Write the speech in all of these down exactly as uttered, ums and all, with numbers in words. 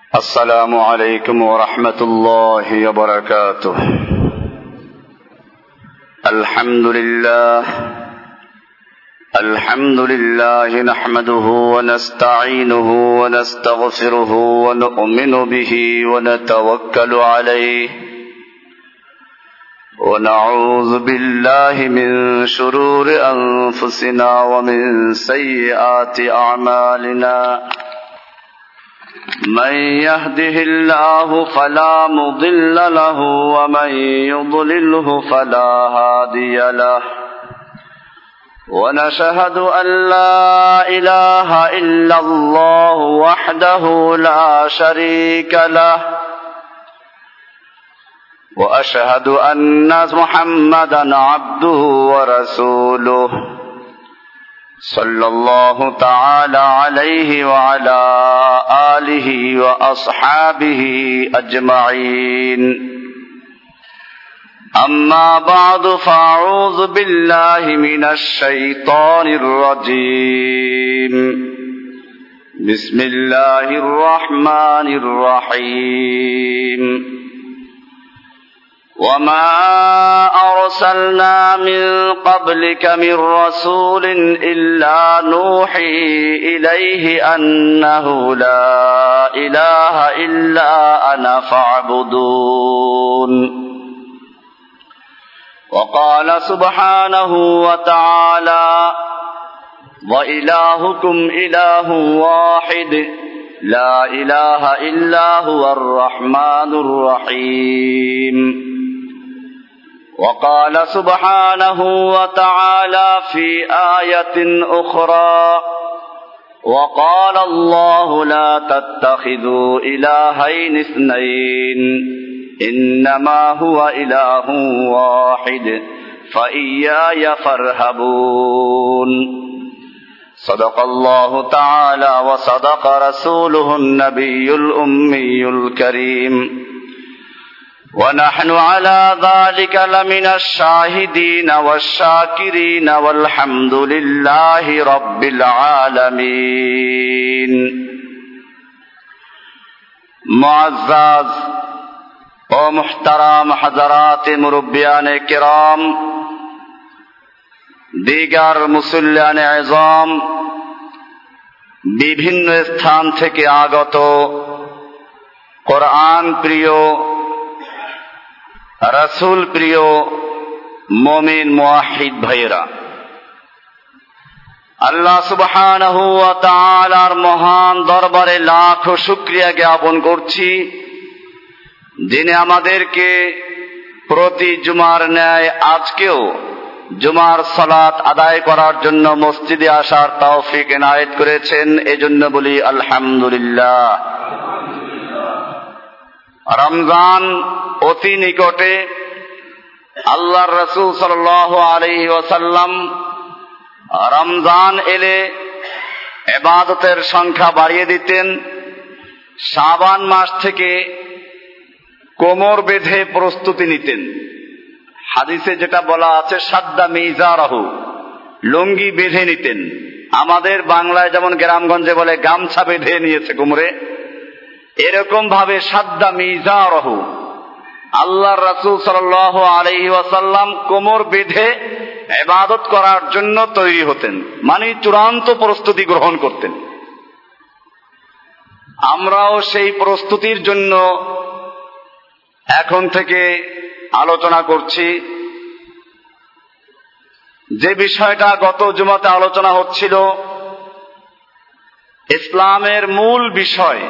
السلام عليكم ورحمة الله وبركاته. الحمد لله الحمد لله نحمده ونستعينه ونستغفره ونؤمن به ونتوكل عليه ونعوذ بالله من شرور أنفسنا ومن سيئات أعمالنا. من يهده الله فلا مضل له ومن يضلله فلا هادي له. ونشهد أن لا إله إلا الله وحده لا شريك له. وأشهد أن محمدا عبده ورسوله صلى الله تعالى عليه وعلى آله وأصحابه أجمعين. أما بعد فأعوذ بالله من الشيطان الرجيم. بسم الله الرحمن الرحيم. وما أرسلنا من قبلك من رسول إلا نوحي إليه أنه لا إله إلا أنا فاعبدون. وقال سبحانه وتعالى وإلهكم إله واحد لا إله إلا هو الرحمن الرحيم. وقال سبحانه وتعالى في آية أخرى وقال الله لا تتخذوا إلهين اثنين إنما هو إله واحد فإياي فارهبون. صدق الله تعالى وصدق رسوله النبي الأمي الكريم. ونحن على ذلك لمن الشاهدين والشاكرين والحمد لله رب العالمين. معزز ও মুহতারাম হাজারাত মুরব্বিয়ান কিরাম, দিগার মুসল্লিয়ান আযম, বিভিন্ন স্থান থেকে আগত কোরআন প্রিয়, রাসূল প্রিয় মুমিন মুওয়াহিদ ভাইরা, আল্লাহ সুবহানাহু ওয়া তাআলার মহান দরবারে লাখো শুকরিয়া জ্ঞাপন করছি, যিনি আমাদেরকে প্রতি জুমার ন্যায় আজকেও জুমার সালাত আদায় করার জন্য মসজিদে আসার তৌফিক এনায়েত করেছেন। এজন্য বলি আলহামদুলিল্লাহ। রমজান অতি নিকটে। আল্লাহর রাসূল সাল্লাল্লাহু আলাইহি ওয়াসাল্লাম রমজান এলে ইবাদতের সংখ্যা বাড়িয়ে দিতেন। শাবান মাস থেকে কোমর বেঁধে প্রস্তুতি নিতেন। হাদিসে যেটা বলা আছে সাদ্দা মিজারাহু, লুঙ্গি বেঁধে নিতেন। আমাদের বাংলায় যেমন গ্রামগঞ্জে বলে গামছা বেঁধে নিয়েছে কোমরে, এরকম ভাবে সাদ্দা মিজারাহু, আল্লাহর রাসূল সাল্লাল্লাহু আলাইহি ওয়াসাল্লাম কোমর বেঁধে ইবাদত করার জন্য তৈরি হতেন, মানে চূড়ান্ত প্রস্তুতি গ্রহণ করতেন। আমরাও সেই প্রস্তুতির জন্য এখন থেকে আলোচনা করছি। যে বিষয়টা গত জুমাতে আলোচনা হচ্ছিল, ইসলামের মূল বিষয়,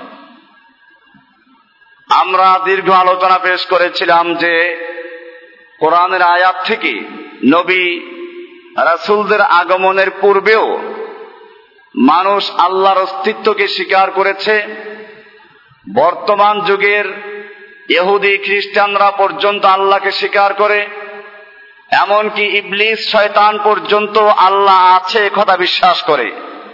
আমরা দীর্ঘ আলোচনা পেশ করেছিলাম যে কোরআনের আয়াত থেকে নবী রাসূলদের আগমনের পূর্বেও মানুষ আল্লাহর অস্তিত্বকে স্বীকার করেছে। বর্তমান যুগের ইহুদি খ্রিস্টানরা পর্যন্ত আল্লাহকে স্বীকার করে, এমনকি ইবলিস শয়তান পর্যন্ত আল্লাহ আছে কথা বিশ্বাস করে।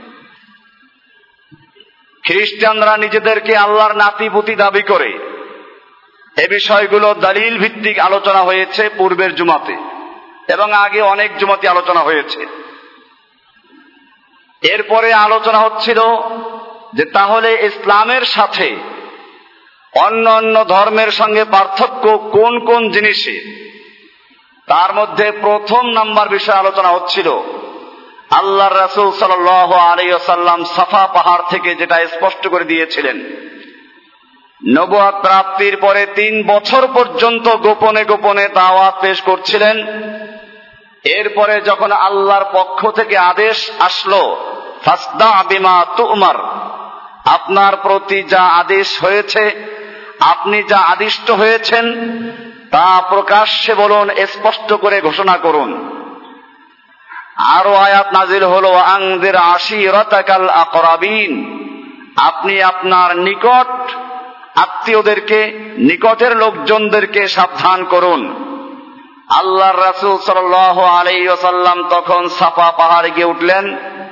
খ্রিস্টানরা নিজেদেরকে আল্লাহর নাতিপুতি দাবি করে। এ বিষয়গুলো দলিল ভিত্তিক আলোচনা হয়েছে পূর্বের জুমাতে এবং আগে অনেক জুমাতে আলোচনা হয়েছে। এরপরে আলোচনা হচ্ছিল যে তাহলে ইসলামের সাথে অন্য অন্য ধর্মের সঙ্গে পার্থক্য কোন কোন জিনিসে, তার মধ্যে প্রথম নাম্বার বিষয় আলোচনা হচ্ছিল আল্লাহর রাসূল সাল্লাল্লাহু আলাইহি ওয়াসাল্লাম সাফা পাহাড় থেকে যেটা স্পষ্ট করে দিয়েছিলেন, নবুয়ত প্রাপ্তির পরে তিন বছর পর্যন্ত গোপনে গোপনে দাওয়াত পেশ করছিলেন। এরপরে যখন আল্লাহর পক্ষ থেকে আদেশ আসলো, ফাসদা বিমা তুমার, আপনার প্রতি যা আদেশ হয়েছে, আপনি যা আদিষ্ট হয়েছেন তা প্রকাশ্যে বলুন, স্পষ্ট করে ঘোষণা করুন। আরো আয়াত নাজিল হলো, আনজির আশিরাতাকাল আকরাবিন, আপনি আপনার নিকট আত্মীয়দেরকে, নিকটের লোকজনদেরকে সাবধান করুন। আল্লাহর রাসূল সাল্লাল্লাহু আলাইহি ওয়াসাল্লাম তখন সাফা পাহাড়ে গিয়ে উঠলেন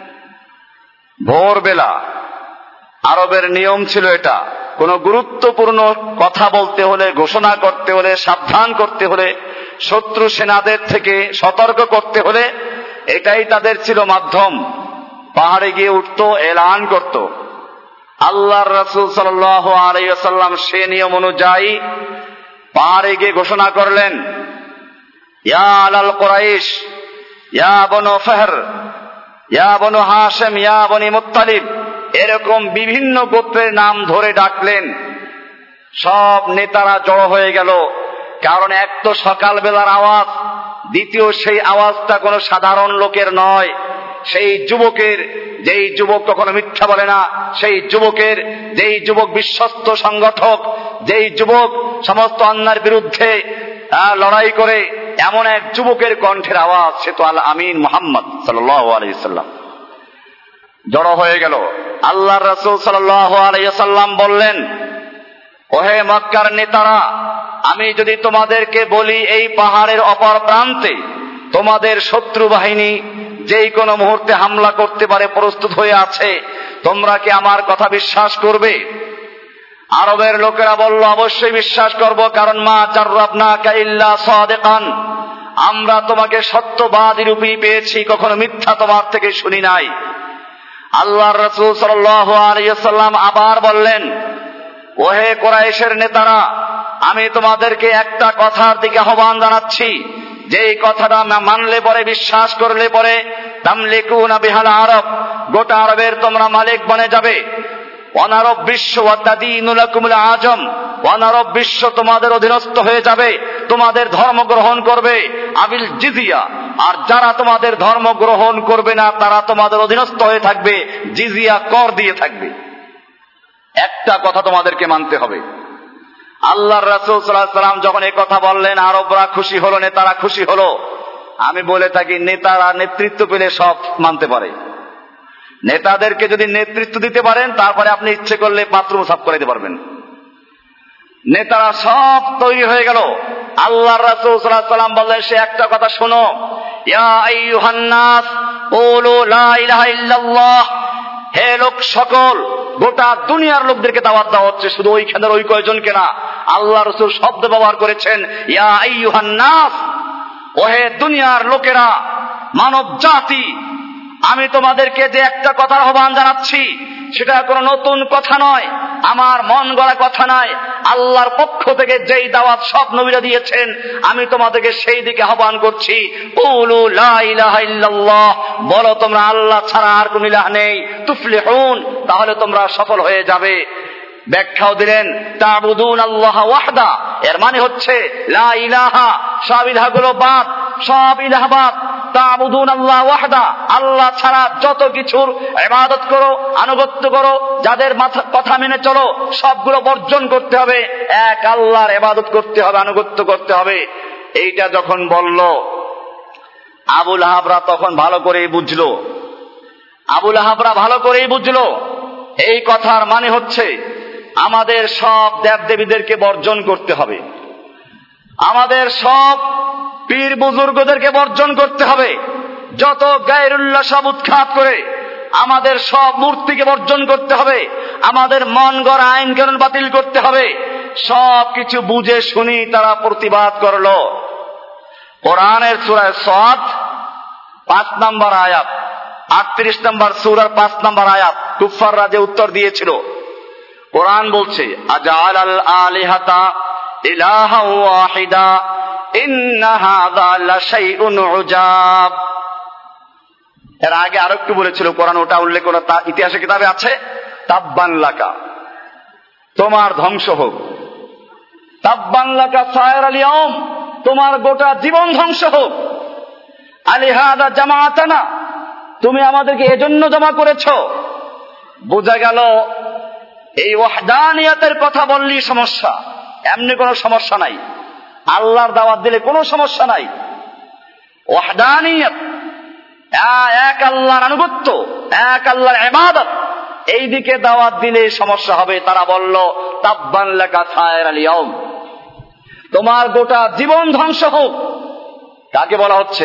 ভোরবেলা। আরবের নিয়ম ছিল এটা, কোন গুরুত্বপূর্ণ কথা বলতে হলে, ঘোষণা করতে হলে, সাবধান করতে হলে, শত্রু সেনাদের থেকে সতর্ক করতে হলে এটাই তাদের ছিল মাধ্যম। পাহাড়ে গিয়ে উঠতো, এলান করত। আল্লাহর রাসূল সাল্লাল্লাহু আলাইহি ওয়াসাল্লাম সে নিয়ম অনুযায়ী পাহাড়ে গিয়ে ঘোষণা করলেন, ইয়া আলাল কুরাইশ, ইয়া বনু ফাহর, ইয়া বনু হাশিম, ইয়া বনি মুত্তালিব, এরকম বিভিন্ন গোত্রের নাম ধরে ডাকলেন। সব নেতারা জড়ো হয়ে গেল, কারণ এক তো সকালবেলার আওয়াজ, দ্বিতীয় সেই আওয়াজটা কোনো সাধারণ লোকের নয়, সেই যুবকের, যেই যুবক কখনো মিথ্যা বলে না, সেই যুবকের, যেই যুবক বিশ্বস্ত সংগঠক, যেই যুবক সমস্ত অন্যায়ের বিরুদ্ধে লড়াই করে, এমন এক যুবকের কণ্ঠের আওয়াজ, সে তো আল আমিন মুহাম্মদ সাল্লাল্লাহু আলাইহি ওয়াসাল্লাম। জড়ো হয়ে গেল। আল্লাহর রাসূল সাল্লাল্লাহু আলাইহি ওয়াসাল্লাম বললেন, ওহে মক্কার নেতারা, আমি যদি তোমাদেরকে বলি এই পাহাড়ের অপর প্রান্তে তোমাদের শত্রু বাহিনী যেই কোনো মুহূর্তে হামলা করতে পারে, প্রস্তুত হয়ে আছে, তোমরা কি আমার কথা বিশ্বাস করবে? আরবের লোকেরা বলল, অবশ্যই বিশ্বাস করব, কারণ মা জাররাবনাকা ইল্লা সাদিকান, আমরা তোমাকে সত্যবাদী রূপেই পেয়েছি, কখনো মিথ্যা তোমার থেকে শুনি নাই। আল্লাহর রাসূল সাল্লাল্লাহু আলাইহি ওয়াসাল্লাম আবার বললেন, ওহে কুরাইশের নেতারা, আমি তোমাদেরকে একটা কথার দিকে আহ্বান জানাচ্ছি, যেই কথাটা মানলে পরে, বিশ্বাস করলে পরে, তামলিকুনা বিহাল আরব, গোটা আরবের তোমরা মালিক বনে যাবে। অনারব বিশ্ব ওয়াতাদিনু লাকুমুল আজম, অনারব বিশ্ব তোমাদের অধীনস্থ হয়ে যাবে, তোমাদের ধর্ম গ্রহণ করবে। আবিল জিজিয়া, আর যারা তোমাদের ধর্ম গ্রহণ করবে না তারা তোমাদের অধীনস্থ হয়ে থাকবে, জিজিয়া কর দিয়ে থাকবে। একটা কথা তোমাদেরকে মানতে হবে। আল্লাহর রাসূল সাল্লাল্লাহু আলাইহি ওয়াসাল্লাম যখন এই কথা বললেন, আরবরা খুশি হলো, নেতারা খুশি হলো। আমি বলে থাকি, নেতারা নেতৃত্ব পেলে সব মানতে পারে। নেতাদেরকে যদি নেতৃত্ব দিতে পারেন, তারপরে আপনি ইচ্ছে করলে বাথরুম সাফ করে দিতে পারবেন। নেতারা সব তৈরি হয়ে গেল। আল্লাহর রাসূল সাল্লাল্লাহু আলাইহি ওয়াসাল্লাম বললেন, সে একটা কথা শোনো, ইয়া আইয়ুহান নাস কুলু লা ইলাহা ইল্লাল্লাহ, হে লোক সকল, গোটা দুনিয়ার লোকদেরকে দাওয়াত দেওয়া হচ্ছে, শুধু ওইখানের ওই কয়জনকে না। আল্লাহ রাসূল শব্দ ব্যবহার করেছেন, ইয়া আইয়ুহান নাস, ওহে দুনিয়ার লোকেরা, মানব জাতি, আমি তোমাদেরকে যে একটা কথার আহ্বান জানাচ্ছি, সেটা কোনো নতুন কথা নয়, আমার মন গড়া কথা নয়। আল্লাহর পক্ষ থেকে যেই দাওয়াত সব নবীরা দিয়েছেন, আমি তোমাদেরকে সেই দিকে আহ্বান করছি। কুলু লা ইলাহা ইল্লাল্লাহ, বলো তোমরা আল্লাহ ছাড়া আর কোন ইলাহ নেই, তুফলিহুন, তাহলে তোমরা সফল হয়ে যাবে। ব্যাখ্যাও দিলেন, তা'বুদুন আল্লাহ ওয়াহদা, এর মানে হচ্ছে লা ইলাহা, সব ইলাহগুলো বাদ, সব ইলাহ বাদ। তা'বুদুন আল্লাহ ওয়াহদা, আল্লাহ ছাড়া যত কিছুর ইবাদত করো, আনুগত্য করো, যাদের কথা মেনে চলো, সবগুলো বর্জন করতে হবে, এক আল্লাহর ইবাদত করতে হবে, আনুগত্য করতে হবে। এইটা যখন বলল, আবু লাহাবরা তখন ভালো করেই বুঝলো, আবু লাহাবরা ভালো করেই বুঝলো এই কথার মানে হচ্ছে আমাদের সব দেবদেবীদেরকে বর্জন করতে হবে, আমাদের সব পীর বুজুর্গদেরকে বর্জন করতে হবে, যত গায়রুল্লাহ সব উৎখাত করে আমাদের সব মূর্তিকে বর্জন করতে হবে, আমাদের মন গড়া আইন কানুন বাতিল করতে হবে। সব কিছু বুঝে শুনি তারা প্রতিবাদ করলো। কোরআনের সূরা সাদ পাঁচ নম্বর আয়াত, আটত্রিশ নম্বর সূরার পাঁচ নম্বর আয়াত, কুফাররা যে উত্তর দিয়েছিল, কোরআন বলছে আজআলাল আলিহাতা ইলাহা ওয়াহিদা ইন্না হাযা লাশাইউন উজাব। এর আগে আরো একটু বলেছিল কোরআন, ওটা উল্লেখ করা ইতিহাসে কিতাবে আছে। তাব্বান লাকা, তোমার ধ্বংস হোক। তাব্বান লাকা সায়রাল ইয়াউম, তোমার গোটা জীবন ধ্বংস হোক। আলিহাদা জামাআতানা, তুমি আমাদেরকে এজন্য জমা করেছো। বোঝা গেল এই ওয়াহদানিয়াতের কথা বললেই সমস্যা, এমনি কোনো সমস্যা নাই। আল্লাহর দাওয়াত দিলে কোনো সমস্যা নাই। ওয়াহদানিয়াত, এক আল্লাহর আনুগত্য, এক আল্লাহর ইবাদত, এই দিকে দাওয়াত দিলে সমস্যা হবে। তারা বলল তাব্বান লাকা সায়রাল ইয়াউম, তোমার গোটা জীবন ধ্বংস হোক। কাকে বলা হচ্ছে?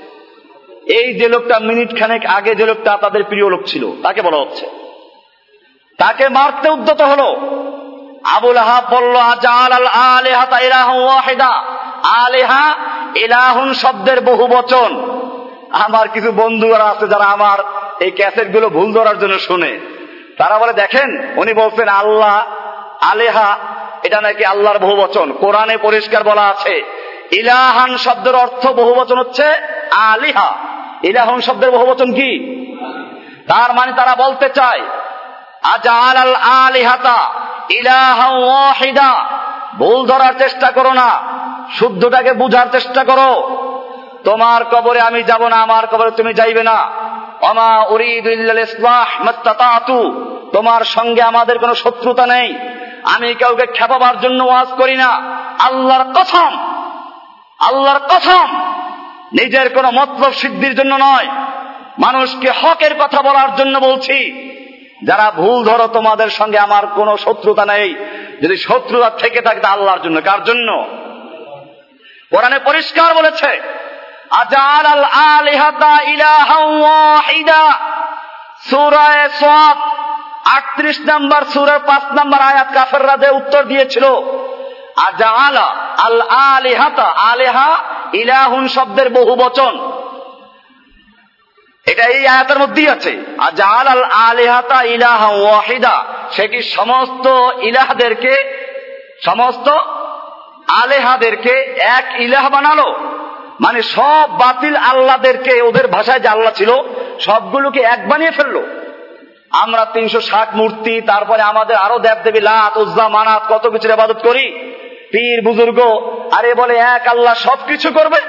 এই যে লোকটা মিনিট খানেক আগে যে লোকটা তাদের প্রিয় লোক ছিল তাকে বলা হচ্ছে। তাকে মারতে উদ্যত হলো। আবু লাহাব বলল আজআলাল আলিহাতা ইলাহা ওয়াহিদা। আলিহা ইলাহুন শব্দের বহু বচন। আমার কিছু বন্ধুরা আছে যারা আমার এই ক্যাসেট গুলো ভুল ধরার জন্য শুনে, তারা বলে দেখেন উনি বলছেন আল্লাহ আলিহা, এটা নাকি আল্লাহর বহু বচন। কোরআনে পরিষ্কার বলা আছে ইলাহান শব্দের অর্থ বহু বচন হচ্ছে আলিহা। ইলাহুন শব্দের বহু বচন কি? তার মানে তারা বলতে চায় আজআলাল আলিহাতা ইলাহা ওয়াহিদা। ভুল ধরার চেষ্টা করো না, শুদ্ধটাকে বুঝার চেষ্টা করো। তোমার কবরে আমি যাব না, আমার কবরে তুমি যাইবে না। ওমা উরিদু ইল্লাল ইসলাহ মাস্তাতাতু, তোমার সঙ্গে আমাদের কোনো শত্রুতা নেই। আমি কাউকে খেপাবার জন্য ওয়াজ করি না। আল্লাহর কসম, আল্লাহর কসম, নিজের কোনো মতলব সিদ্ধির জন্য নয়, মানুষকে হকের কথা বলার জন্য বলছি। যারা ভুল ধরো তোমাদের সঙ্গে আমার কোনো শত্রুতা নেই। যদি শত্রুতা থেকে থাকে তা আল্লাহর জন্য। কার জন্য? কোরআনে পরিষ্কার বলেছে আজআলাল আলিহাতা ইলাহা ওয়াহিদা। সূরা সাদ আটত্রিশ নম্বর সূরার পাঁচ নম্বর আয়াত কাফেররা যে উত্তর দিয়েছিল আজআলা আল আলিহাতা, আলিহা ইলাহুন শব্দের বহু বচন, এটা এই আয়াতের মধ্যেই আছে। আজআলাল আলিহাতা ইলাহা ওয়াহিদা, সে কি সমস্ত ইলাহদেরকে, সমস্ত আলেহাদেরকে এক ইলাহ বানালো? মানে সব বাতিল আল্লাহদেরকে, ওদের ভাষায় যে আল্লাহ ছিল সবগুলোকে এক বানিয়ে ফেললো। আমরা তিনশো ষাট মূর্তি, তারপরে আমাদের আরো দেব দেবী লাত উজ্জা মানাত কত কিছুর ইবাদত করি, পীর বুজুর্গ, আরে বলে এক আল্লাহ সবকিছু করবে।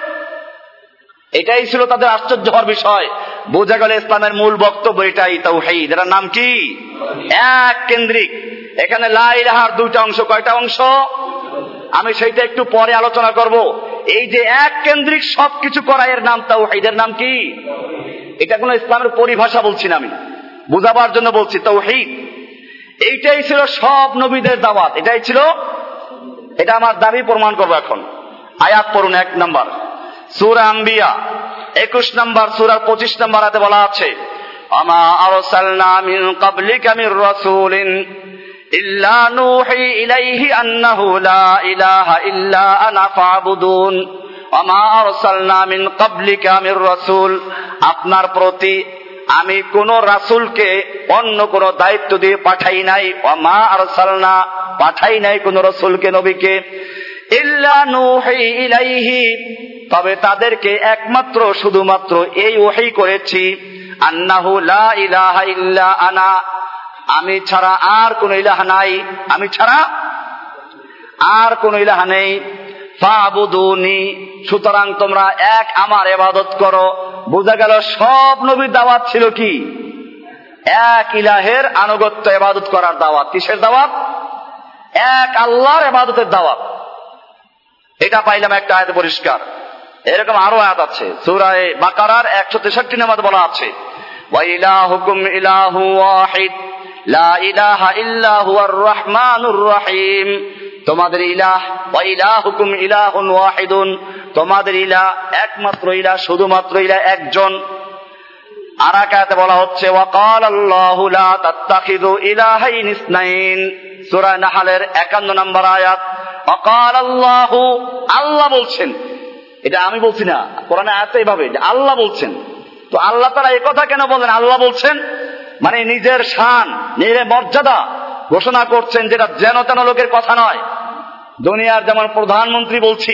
এটাই ছিল তাদের আশ্চর্য হওয়ার বিষয়। বোঝা গেল ইসলামের মূল বক্তব্য এটাই, তাওহীদ। এর নাম কি? এক কেন্দ্রিক। এখানে লা ইলাহার দুইটা অংশ। কয়টা অংশ? আমি সেইটা একটু পরে আলোচনা করব। এই যে এক কেন্দ্রিক সবকিছু করা, এর নাম তাওহীদ। এর নাম কি? এটা কোন ইসলামের পরিভাষা বলছি না, আমি বুঝাবার জন্য বলছি। তাওহীদ এইটাই ছিল সব নবীদের দাওয়াত, এটাই ছিল। এটা আমার দাবি প্রমাণ করবো এখন। আয়াত পড়ুন। এক নম্বর সূরা আম্বিয়া একুশ নম্বর সূরার পঁচিশ নম্বর আয়াতে বলা আছে আমা আরসালনা মিন ক্বাবলিকা মির রাসূলিন ইল্লা নূহি ইলাইহি আন্নাহু লা ইলাহা ইল্লা আনা ফাবুদুন। আমা আরসালনা মিন ক্বাবলিকা মির রাসূল, আপনার প্রতি আমি কোন রাসূলকে অন্য কোন দায়িত্ব দিয়ে পাঠাই নাই। আমা আরসালনা, পাঠাই নাই কোন রাসূলকে, নবীকে। ইল্লা নূহি ইলাইহি, তবে তাদেরকে একমাত্র শুধুমাত্র এই ওহী করেছি আন্নাহু লা ইলাহা ইল্লা আনা, আমি ছাড়া আর কোন ইলাহ নাই, আমি ছাড়া আর কোন ইলাহ নেই। ফাবুদুনি, সুতরাং তোমরা এক আমার ইবাদত করো। বোঝা গেল সব নবীর দাওয়াত ছিল কি? এক ইলাহের আনুগত্য, ইবাদত করার দাওয়াত। কিসের দাওয়াত? এক আল্লাহর ইবাদতের দাওয়াত। এটা পাইলাম একটা আয়াতে পরিষ্কার। এরকম আরো আয়াত আছে সূরা বাকারার একশো তেষট্টি নম্বরে বলা আছে ওয়া ইলাহুকুম ইলাহু ওয়াহিদ লা ইলাহা ইল্লা হুয়ার রহমানুর রহিম। তোমাদের ইলাহ, ওয়া ইলাহুকুম ইলাহুন ওয়াহিদুন, তোমাদের ইলাহ একমাত্র ইলাহ, শুধুমাত্র ইলাহ একজন। আর এক আয়াতে বলা হচ্ছে ওয়া ক্বালাল্লাহু লা তাত্তাখিযু ইলাহাইন ইসনাইন, সূরা নাহলের একান্ন নম্বর আয়াত। ওয়া ক্বালাল্লাহু, আল্লাহ বলছেন, এটা আমি বলছি না, কোরআনে আয়াতে এইভাবে আল্লাহ বলছেন। তো আল্লাহ তাআলা এই কথা কেন বলেন? আল্লাহ বলছেন মানে নিজের শান, নিজের মর্যাদা ঘোষণা করছেন, যেটা যেন তেন লোকের কথা নয়। দুনিয়ার যেমন প্রধানমন্ত্রী বলছি,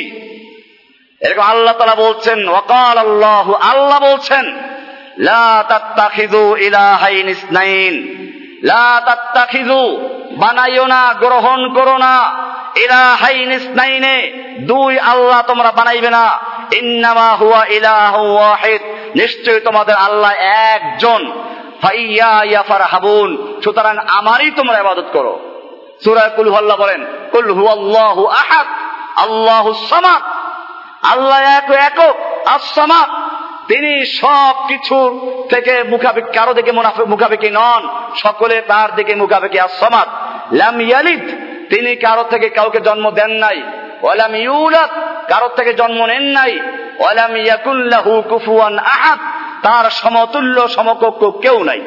এরকম আল্লাহ তাআলা বলছেন, ওয়াকাল আল্লাহু, আল্লাহ বলছেন, লা তাত্তাখিযু ইলাহাইন ইসনাইন, লা তাত্তাখিযু, বানাইও না, গ্রহণ করো না, ইলাহাইন ইসনাইনে, দুই আল্লাহ তোমরা বানাইবে না। ইন্নামা হুয়া ইলাহু ওয়াহিদ, নিশ্চয়ই তোমাদের আল্লাহ একজন। ফাইয়া ফারহাবুন, সুতরাং আমারই তোমরা ইবাদত করো। সূরা কুল হুয়াল্লাহ বলেন, কুল হুয়াল্লাহু আহাদ আল্লাহুস সামাদ, আল্লাহ এক একক, আস-সামাদ, তিনি সব কিছুর থেকে মুখাপেক্ষী, কারো দিকে মুখাপেক্ষী নন, সকলে তার দিকে মুখাপেক্ষী। আস-সামাদ, লাম ইয়ালিদ, তিনি কারো থেকে কাউকে জন্ম দেন নাই, ওয়ালাম ইউলাদ, কারো থেকে জন্ম নেন নাই, ওয়ালাম ইয়াকুল লাহু কুফুয়ান আহাদ, তার সমতুল্য সমকক্ষ কেউ নাই।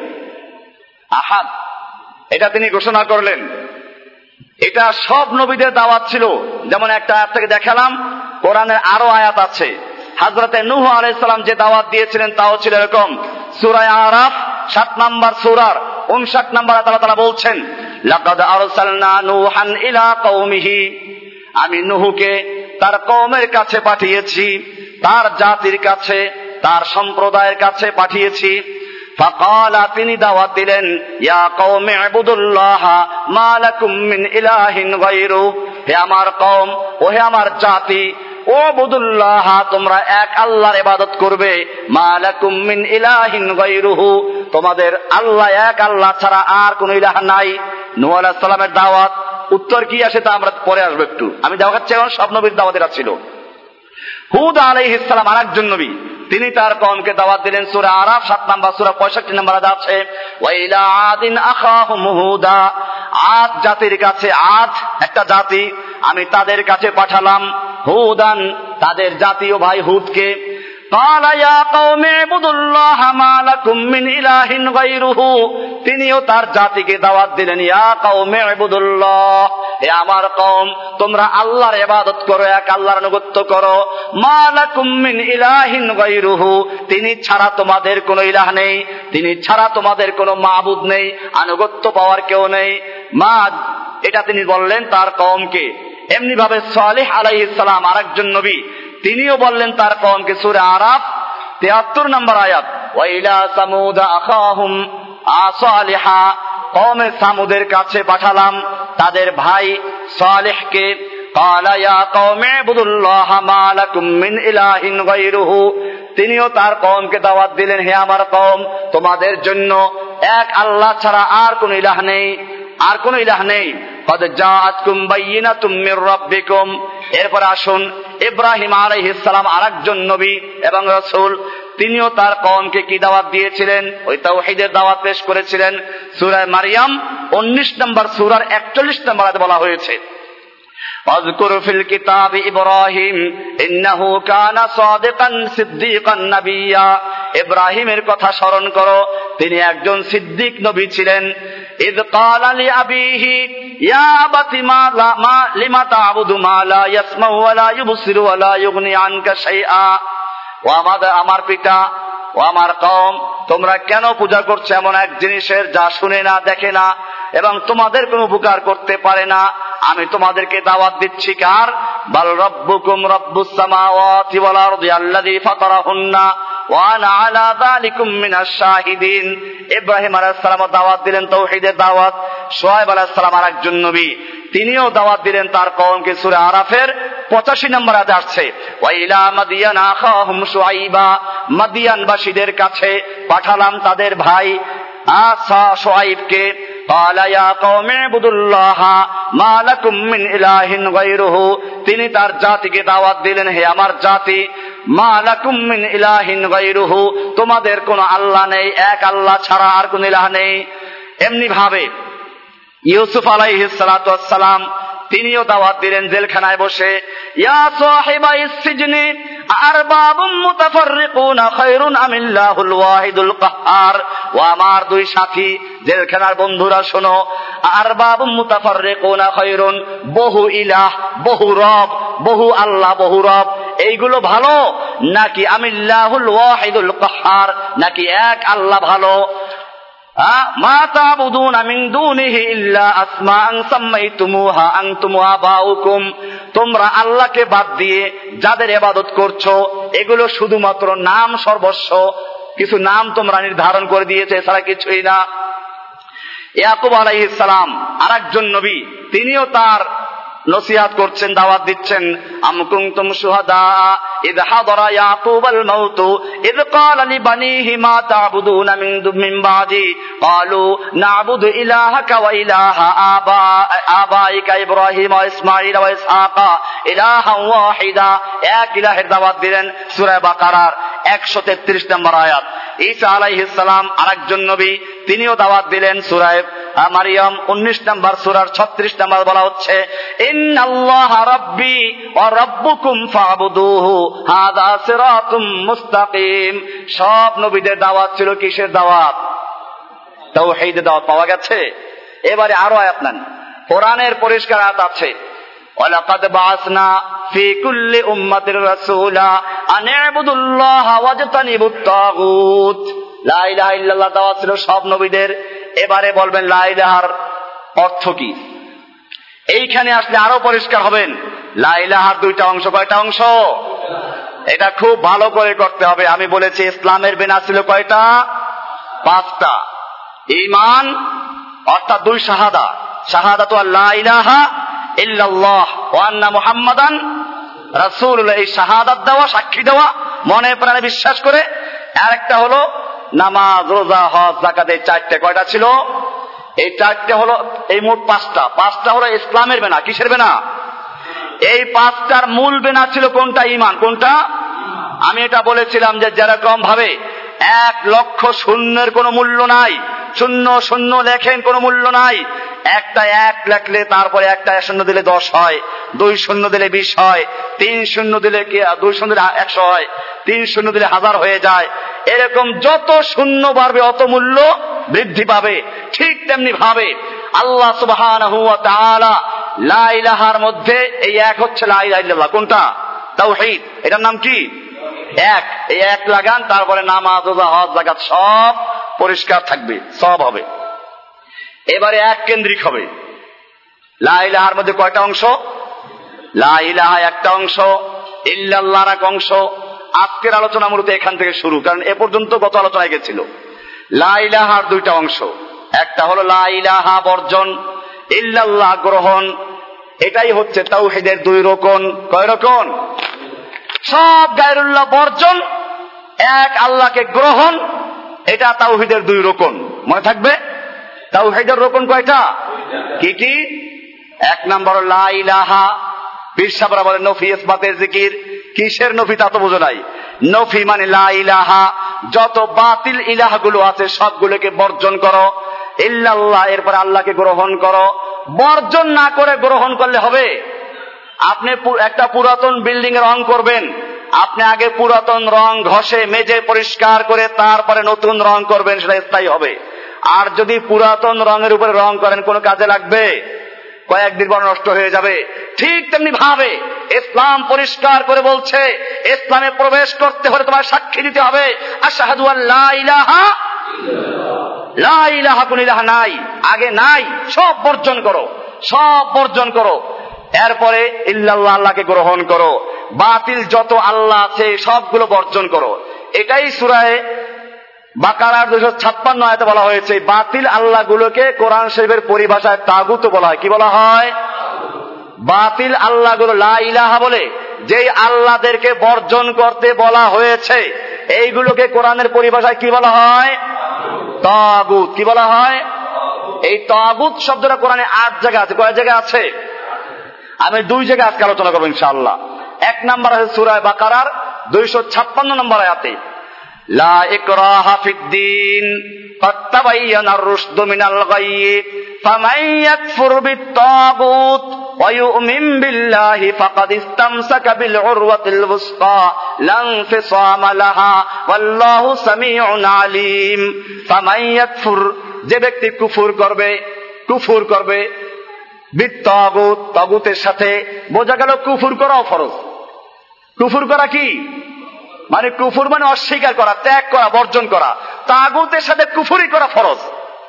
আহাদ, এটা তিনি ঘোষণা করলেন। এটা সব নবীদের দাওয়াত ছিল। যেমন একটা আয়াত থেকে দেখালাম, কোরআনের আরো আয়াত আছে। হযরতে নূহ আলাইহিস সালাম যে দাওয়াত দিয়েছিলেন তাও ছিল এরকম। সূরা আরাফ সাত নম্বর সূরার উনষাট নম্বর আয়াতে আল্লাহ তাআলা বলছেন, লাকাদ আরসালনা নূহান ইলা কওমিহি, আমি নূহকে তার কওমের কাছে পাঠিয়েছি, তার জাতির কাছে, তার সম্প্রদায়ের কাছে পাঠিয়েছি। ফাকালা, তিনি দাওয়াত দিলেন, ইয়া কওমি ইবুদুল্লাহ মা লাকুম মিন ইলাহিন গায়রু, হে আমার কওম, ও হে আমার জাতি, ও বুদুল্লাহ, তোমরা এক আল্লাহর ইবাদত করবে, মা লাকুম মিন ইলাহিন গায়রুহু, তোমাদের আল্লাহ এক আল্লাহ ছাড়া আর কোন ইলাহ নাই। নূহ আলাইহিস সালামের দাওয়াত, উত্তর কি আসে তা আমরা পরে আসবো একটু। আমি দেখাচ্ছি এখন সব নবীর দাওয়াতেরা ছিল। হুদ আলাইহিস সালাম আরেকজন নবী, তিনি তার কওমকে দাওয়াত দিলেন। সূরা আরাফ সাত নম্বর সূরা পঁয়ষট্টি নম্বর আয়াত আছে, ওয়া ইলা আদিন আখাহুম হুদা, আদ জাতির কাছে, আদ একটা জাতি, আমি তাদের কাছে পাঠালাম হুদান, তাদের জাতীয় ভাই হুদকে। ক্বালা ইয়া কওমি ইবুদুল্লাহ মা লাকুম মিন ইলাহিন গায়রুহু, তিনিও তার জাতিকে দাওয়াত দিলেন, ইয়া কওমি ইবুদুল্লাহ, হে আমার কওম, তোমরা আল্লাহর ইবাদত করো, এক আল্লাহর আনুগত্য করো। মা লাকুম মিন ইলাহিন গায়রুহু, তিনি ছাড়া তোমাদের কোনো ইলাহ নেই, তিনি ছাড়া তোমাদের কোনো মাবুদ নেই, আনুগত্য পাওয়ার কেউ নেই। মা, এটা তিনি বললেন তার কওমকে। এমনি ভাবে সালেহ আলাইহিস সালাম আরেকজন নবী, তিনিও বললেন তার কওমকে। সূরা আরাফ তিয়াত্তর নম্বর আয়াত, ওয়া ইলা সামুদ আখাহুম আসালিহা, কওমে সামুদের কাছে পাঠালাম তাদের ভাই সালেহকে। ক্বালা ইয়া কওমি ইবুদুল্লাহ মা লাকুম মিন ইলাহিন গায়রুহু, তিনিও তার কওমকে দাওয়াত দিলেন, হে আমার কওম, তোমাদের জন্য এক আল্লাহ ছাড়া আর কোন ইলাহ নেই, আর কোন ইলাহ নেই। কদ জাআতকুম বাইয়িনাতুম মির রাব্বিকুম, এরপর আসুন ইব্রাহিম আলাইহিস সালাম আরেকজন নবী এবং রাসূল, তিনিও তার কওমকে কি দাওয়াত দিয়েছিলেন? ওই তাওহীদের দাওয়াত পেশ করেছিলেন। সূরা মারইয়াম উনিশ নম্বর সূরার একচল্লিশ নম্বর আয়াতে বলা হয়েছে, আযকুর ফিল কিতাবি ইব্রাহিম ইন্নাহু কানা সাদিকান সিদ্দীকান নাবিয়্যা, ইব্রাহিমের কথা স্মরণ করো, তিনি একজন সিদ্দিক নবী ছিলেন। ইয ক্বালা লি আবিহি ইয়া আবাতি মা লিমা তা'বুদু মা লা ইয়াসমাউ ওয়া লা ইউবসিরু ওয়া লা ইউগনি আনকা শাইআ, ও আমাদের, আমার পিতা, ও আমার কওম, তোমরা কেন পূজা করছো এমন এক জিনিসের যা শুনে না, দেখে না এবং তোমাদের কোনো উপকার করতে পারে না? আমি তোমাদেরকে দাওয়াত দিচ্ছি কার? বাল রাব্বুকুম রাব্বুস সামাওয়াতি ওয়াল আরদি আল্লাযী ফাতারাহুন্না ওয়া আনা আলা যালিকুম মিনাশ শাহিদিন। ইব্রাহিম আলাইহিস সালাম দাওয়াত দিলেন তাওহীদের দাওয়াত। শুআয়ব আলাইহিস সালাম আরেকজন নবী, তিনিও দাওয়াত দিলেন তার কওমকে। সূরা আরাফের পঁচাশি নম্বর আয়াতে আসছে, ওয়া ইলা মাদিয়ান আখাহুম শুআইবা, মাদিয়ানবাসীদের কাছে পাঠালাম তাদের ভাই আসা শুআইবকে। ক্বালা ইয়া কওমি ইবুদুল্লাহ মা লাকুম মিন ইলাহিন গায়রুহু, তিনি তার জাতিকে দাওয়াত দিলেন, হে আমার জাতি, মা লাকুম মিন ইলাহিন গায়রুহু, তোমাদের কোনো আল্লাহ নেই, এক আল্লাহ ছাড়া আর কোন ইলাহ নেই। এমনি ভাবে ইউসুফ আলাইহিস সালাতু ওয়াস সালাম, তিনিও দাওয়াত দিলেন জেলখানায় বসে, ইয়া সাহিবাইস সিজনি আরবাবুম মুতাফাররিকুনা খায়রুন আমিল্লাহুল ওয়াহিদুল কাহ্হার, ও আমার দুই সাথী জেলখানার বন্ধুরা শোনো, আরবাবুম মুতাফাররিকুনা খায়রুন, বহু ইলাহ, বহু রব, বহু আল্লাহ, বহু রব, এইগুলো ভালো নাকি আমিল্লাহুল ওয়াহিদুল কাহ্হার, নাকি এক আল্লাহ ভালো? মা তা'বুদুনা মিন দুনিহি ইল্লা আসমাআন সাম্মাইতুমুহা আনতুম ওয়া আবাউকুম, তোমরা আল্লাহকে বাদ দিয়ে যাদের ইবাদত করছো এগুলো শুধুমাত্র নাম সর্বস্ব, কিছু নাম তোমরা নির্ধারণ করে দিয়েছে, এছাড়া কিছুই না। ইয়াকুব আলাইহিস সালাম আরেকজন নবী, তিনিও তার নসিহত করছেন, দাওয়াত দিচ্ছেন। আম কুনতুম শুহাদা ইয হাদারা ইয়াকুবাল মাউত ইয ক্বালা লিবানিহি মা তা'বুদুনা মিন মিন বাদি ক্বালু না'বুদু ইলাহাকা ওয়া ইলাহা আবা আবাইকা ইব্রাহিম ওয়া ইসমাঈল ওয়া ইসহাকা ইলাহান ওয়াহিদা। এক ইলাহের দাওয়াত দিলেন। সূরা বাকারার একশো তেত্রিশ নম্বর আয়াত। ঈসা আলাইহিস সালাম আরেকজন নবী, তিনিও দাওয়াত দিলেন। সূরা মারিয়াম উনিশ নম্বর সূরার ছত্রিশ নম্বর বলা হচ্ছে ইন্নাল্লাহা রাব্বি ওয়া রাব্বুকুম ফা'বুদুহু হাযা সিরাতুম মুস্তাকিম। সব নবীদের দাওয়াত ছিল কিসের দাওয়াত? তাওহীদের দাওয়াত। পাওয়া গেছে। এবারে আরো আয়াত নেন, কোরআনের পরিষ্কার আয়াত আছে ওয়ালাকাদ বা'আসনা ফি কুল্লি উম্মাতির রাসূলা আন ইবুদুল্লাহা ওয়াজতানিবুত তাগুত। লা ইলাহা ইল্লাল্লাহ দাওয়াত ছিল সব নবীদের। এবারে বলবেন লা ইলাহার অর্থ কি? এইখানে আসলে আরো পরিষ্কার হবেন। লা ইলাহার দুইটা অংশ। কয়টা অংশ? এটা খুব ভালো করে করতে হবে। আমি বলেছি ইসলামের বিনা ছিল কয়টা? পাঁচটা। ঈমান অর্থাৎ দুই শাহাদা, শাহাদাতু আল্লা ইলাহা ইল্লাল্লাহ ওয়া আন্না মুহাম্মাদান রাসূলুল্লাহ, এই শাহাদাত দেওয়া, সাক্ষী দেওয়া, মনে প্রাণে বিশ্বাস করে। আর একটা হলো নামাজ, রোজা, হজ, যাকাত। এই চারটে কয়টা ছিল? এই চারটে হলো, এই মোট পাঁচটা। পাঁচটা হলো ইসলামের বেনা। কিসের বেনা? এই পাঁচটার মূল বেনা ছিল কোনটা? ঈমান। কোনটা? আমি এটা বলেছিলাম যে যেরকম ভাবে এক লক্ষ শূন্যের কোনো মূল্য নাই, শূন্য শূন্য লেখেন কোনো মূল্য নাই, একটা এক লেখলে তারপরে একটা শূন্য দিলে দশ হয়, দুই শূন্য দিলে বিশ হয়, তিন শূন্য দিলে দুই শূন্য দিলে একশো হয়, তিন শূন্য দিলে হাজার হয়ে যায়। এরকম যত শূন্য বাড়বে অত মূল্য বৃদ্ধি পাবে। ঠিক তেমনি ভাবে আল্লাহ সুবহানাহু ওয়া তাআলা লা ইলাহার মধ্যে এই এক হচ্ছে লা ইলাহা ইল্লাল্লাহ। কোনটা? তাওহীদ। এটার নাম কি? এক। এই এক লাগান, তারপরে নামাজ, রোজা, হজ, যাকাত সব পরিষ্কার থাকবে, সব হবে। এবারে এক কেন্দ্রিক হবে। লা ইলাহার মধ্যে কয়টা অংশ? লা ইলাহা একটা অংশ, ইল্লাল্লাহর এক অংশ। আজকের আলোচনা মূলত এখান থেকে শুরু, কারণ এ পর্যন্ত গত আলোচনায় গেছিল। লা ইলাহার দুইটা অংশ, একটা হলো লা ইলাহা বর্জন, ইল্লাল্লাহ গ্রহণ। এটাই হচ্ছে তাওহীদের দুই রকন। কয় রকন? সব গায়রুল্লাহ বর্জন, এক আল্লাহকে গ্রহণ। এটা তাওহীদের দুই রকন। মনে থাকবে? তাওহীদের রকন কয়টা? কি কি? এক নম্বর লা ইলাহা। পীর সাহেবরা বলেন নফি ইসবাতের জিকির। কিসের নফি তা তো বোঝো নাই। নফি মানে লা ইলাহা, যত বাতিল ইলাহগুলো আছে সবগুলোকে বর্জন করো। ইল্লাল্লাহ, এরপর আল্লাহকে গ্রহণ করো। বর্জন না করে গ্রহণ করলে হবে? আপনি একটা পুরাতন বিল্ডিং এর রং করবেন, আপনি আগে পুরাতন রং ঘষে মেজে পরিষ্কার করে তারপরে নতুন রং করবেন, সেটা স্থায়ী হবে। আর যদি পুরাতন রঙের উপরে রং করেন, কোনো কাজে লাগবে? কয়েকদিন পর নষ্ট হয়ে যাবে। ঠিক তেমনি ভাবে ইসলাম পরিষ্কার করে বলছে, ইসলামে প্রবেশ করতে হলে তোমার সাক্ষী দিতে হবে আশহাদু আল্লা ইলাহা ইল্লাল্লাহ। লা ইলাহা, কোন ইলাহা নাই, আগে নাই, সব বর্জন করো, সব বর্জন করো। এরপরে ইল্লাল্লাহ, আল্লাহকে গ্রহণ করো। বাতিল যত আল্লাহ আছে সবগুলো বর্জন করো। এটাই সূরা বাকারার দুইশো ছাপ্পান্ন আয়াতে বলা হয়েছে। বাতিল আল্লাহ গুলোকে কোরআন শরীফের পরিভাষায় তাগুত বলা হয়। কি বলা হয়? বাতিল আল্লাহ গুলো লা ইলাহা বলে যেই আল্লাহদেরকে বর্জন করতে বলা হয়েছে, এইগুলোকে কোরআনের পরিভাষায় কি বলা হয়? তাগুত। কি বলা হয়? এই তাগুত শব্দটা কোরআনে আট জায়গা আছে। কয় জায়গা আছে? আমি দুই জায়গায় আজকে আলোচনা করবো ইনশাআল্লাহ। এক নাম্বার আছে সূরা বাকারার দুইশো ছাপ্পান্ন নম্বর আয়াতে, লা ইকরাহা ফিদ্দীন ক্বাদ তাবায়্যানার রুশদু মিনাল গায়য়্যি ফামান ইয়াকফুর বিত-তাগুত ওয়া ইউমিন বিল্লাহি ফাকাদ ইসতামসাকা বিল উরওয়াতিল ওয়ুসকা লা ইনফিসামা লাহা ওয়াল্লাহু সামিউন আলীম। ফামান ইয়াকফুর, যে ব্যক্তি কুফর করবে, কুফর করবে বিত-তাগুত, তাগুতের সাথে। বোঝা গেল কুফর করাও ফরজ। কুফর করা কি মানে? কুফর মানে অস্বীকার করা, ত্যাগ করা, বর্জন করা। তাগুতের সাথে কুফরি করা ফরজ।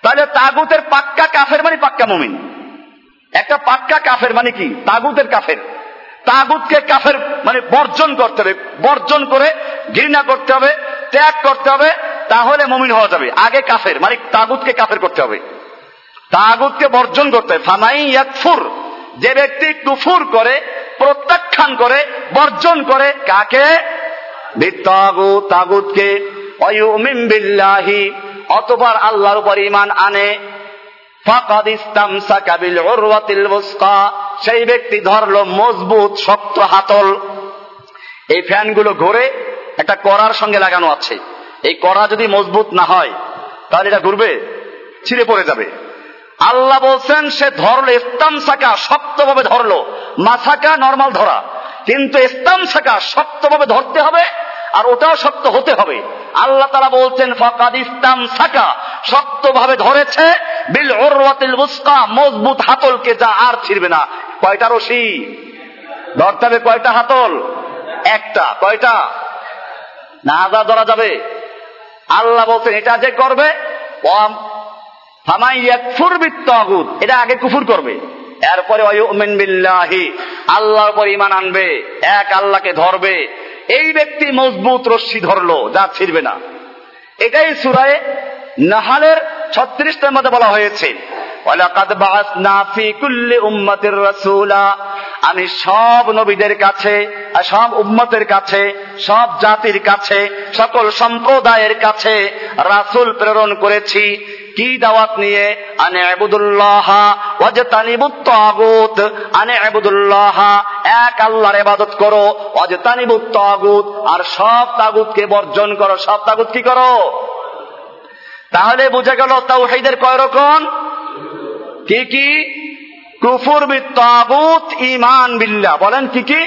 তাহলে তাগুতের পাক্কা কাফের মানে পাক্কা মুমিন। একটা পাক্কা কাফের মানে কি? তাগুতের কাফের। তাগুতকে কাফের মানে বর্জন করতে হবে, বর্জন করে ঘৃণা করতে হবে, ত্যাগ করতে হবে, তাহলে মুমিন হওয়া যাবে। আগে কাফের মানে তাগুতকে কাফের করতে হবে, তাগুতকে বর্জন করতে হবে। ফামাই ইয়াকফুর, যে ব্যক্তি কুফুর করে, প্রত্যাখ্যান করে, বর্জন করে, কাকে? বিত্তাগুত, তাগুতকে। ওয়ায়ুমিন বিল্লাহি, অতঃপর আল্লাহর উপর ঈমান আনে। ফাকাদ ইসতামসাকা বিল উরওয়াতিল ওয়াসকা, সেই ব্যক্তি ধরলো মজবুত শক্ত হাতল। এই ফ্যানগুলো ঘুরে একটা কড়ার সঙ্গে লাগানো আছে, এই কড়া যদি মজবুত না হয় তাহলে এটা ঘুরবে, ছিঁড়ে পড়ে যাবে। আল্লাহ বলছেন সে ধরলো, ইস্তামসাকা শক্তভাবে ধরলো। মাসাকা নরমাল ধরা, কিন্তু ইস্তামসাকা শক্তভাবে ধরতে হবে, আর ওটাও শক্ত হতে হবে। আল্লাহ তাআলা বলছেন ফাকাদ ইসতামসাকা, শক্তভাবে ধরেছে, বিল উরওয়াতিল ওয়াসকা, মজবুত হাতলকে, যা আর ছিড়বে না। কয়টা রশি ধরতে হবে? কয়টা হাতল? একটা। কয়টা? না হাজার ধরা যাবে? আল্লাহ বলছেন এটা যে করবে, ফামাই ইয়াকফুর বিত্তাগুত, এটা আগে কুফর করবে, এরপরে ওয়ায়ুমিন বিল্লাহি, আল্লাহর উপর ঈমান আনবে, এক আল্লাহকে ধরবে। এই ব্যক্তি মজবুত রশ্মি ধরলো, যা ছিড়বে না। এটাই সূরা নাহলের ছত্রিশ এর মধ্যে বলা হয়েছে, ওয়ালাকাদ বাআসনা ফি কুল্লি উম্মাতির রাসূলা, আমি সব নবীদের কাছে, সব উম্মতের কাছে, সব জাতির কাছে, সকল সম্প্রদায়ের কাছে রাসূল প্রেরণ করেছি। কি দাওয়াত নিয়ে? আনে ইবাদুল্লাহ ওয়াজতানিবুত তাগুত, আনে ইবাদুল্লাহ, এক আল্লাহর ইবাদত করো, ওয়াজতানিবুত তাগুত, আর সব তাগুতকে বর্জন করো। সব তাগুত কি করো? তাহলে বুঝা গেল তাওহীদের কয় রকম? কি কি? কুফর বিত তাগুত, ঈমান বিল্লাহ। বলেন কি কি?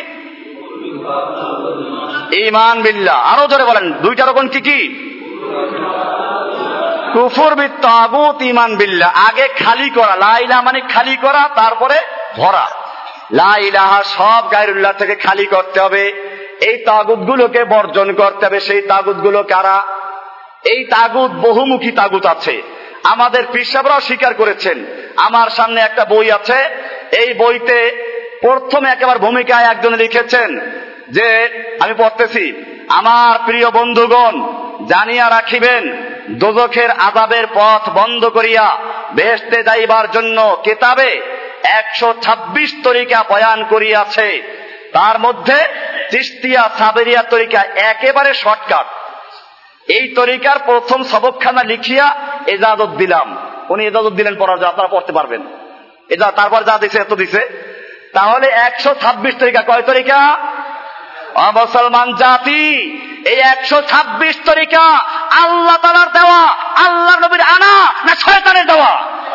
ঈমান বিল্লাহ। আরো জোরে বলেন, দুইটা রকম কি কি? কুফর বিত তাগুত, ঈমান বিল্লাহ। আগে খালি করা, লা ইলাহা মানে খালি করা, তারপরে ভরা। লা ইলাহা সব গায়রুল্লাহ থেকে খালি করতে হবে, এই তাগুত গুলোকে বর্জন করতে হবে। সেই তাগুত গুলো কারা? এই তাগুত বহুমুখী তাগুত আছে, আমাদের পীর সাহেবরাও স্বীকার করেছেন। আমার সামনে একটা বই আছে, এই বইতে প্রথমে একেবারে ভূমিকায় একজন লিখেছেন যে, আমি পড়তেছি, আমার প্রিয় বন্ধুগণ, জানিয়া রাখিবেন, দোজখের আযাবের পথ বন্ধ করিয়া বেহেশতে যাইবার জন্য কিতাবে একশো ছাব্বিশ তরিকা বয়ান করিয়াছে। তার মধ্যে চিশতিয়া সাবেরিয়া তরিকা একেবারে শর্টকাট। এই তরিকার প্রথম সবকখানা লিখিয়া এজাজত দিলাম। উনি এজাজত দিলেন পড়ার, যা আপনারা পড়তে পারবেন। এজা তারপর যা দিছে এত দিছে। তাহলে একশো ছাব্বিশ তরিকা। কয় তরিকা? মুসলমান জাতি, এই একশো ছাব্বিশ তরিকা আল্লাহ তাআলার দেওয়া, আল্লাহ নবীর আনা, না শয়তানের দেওয়া?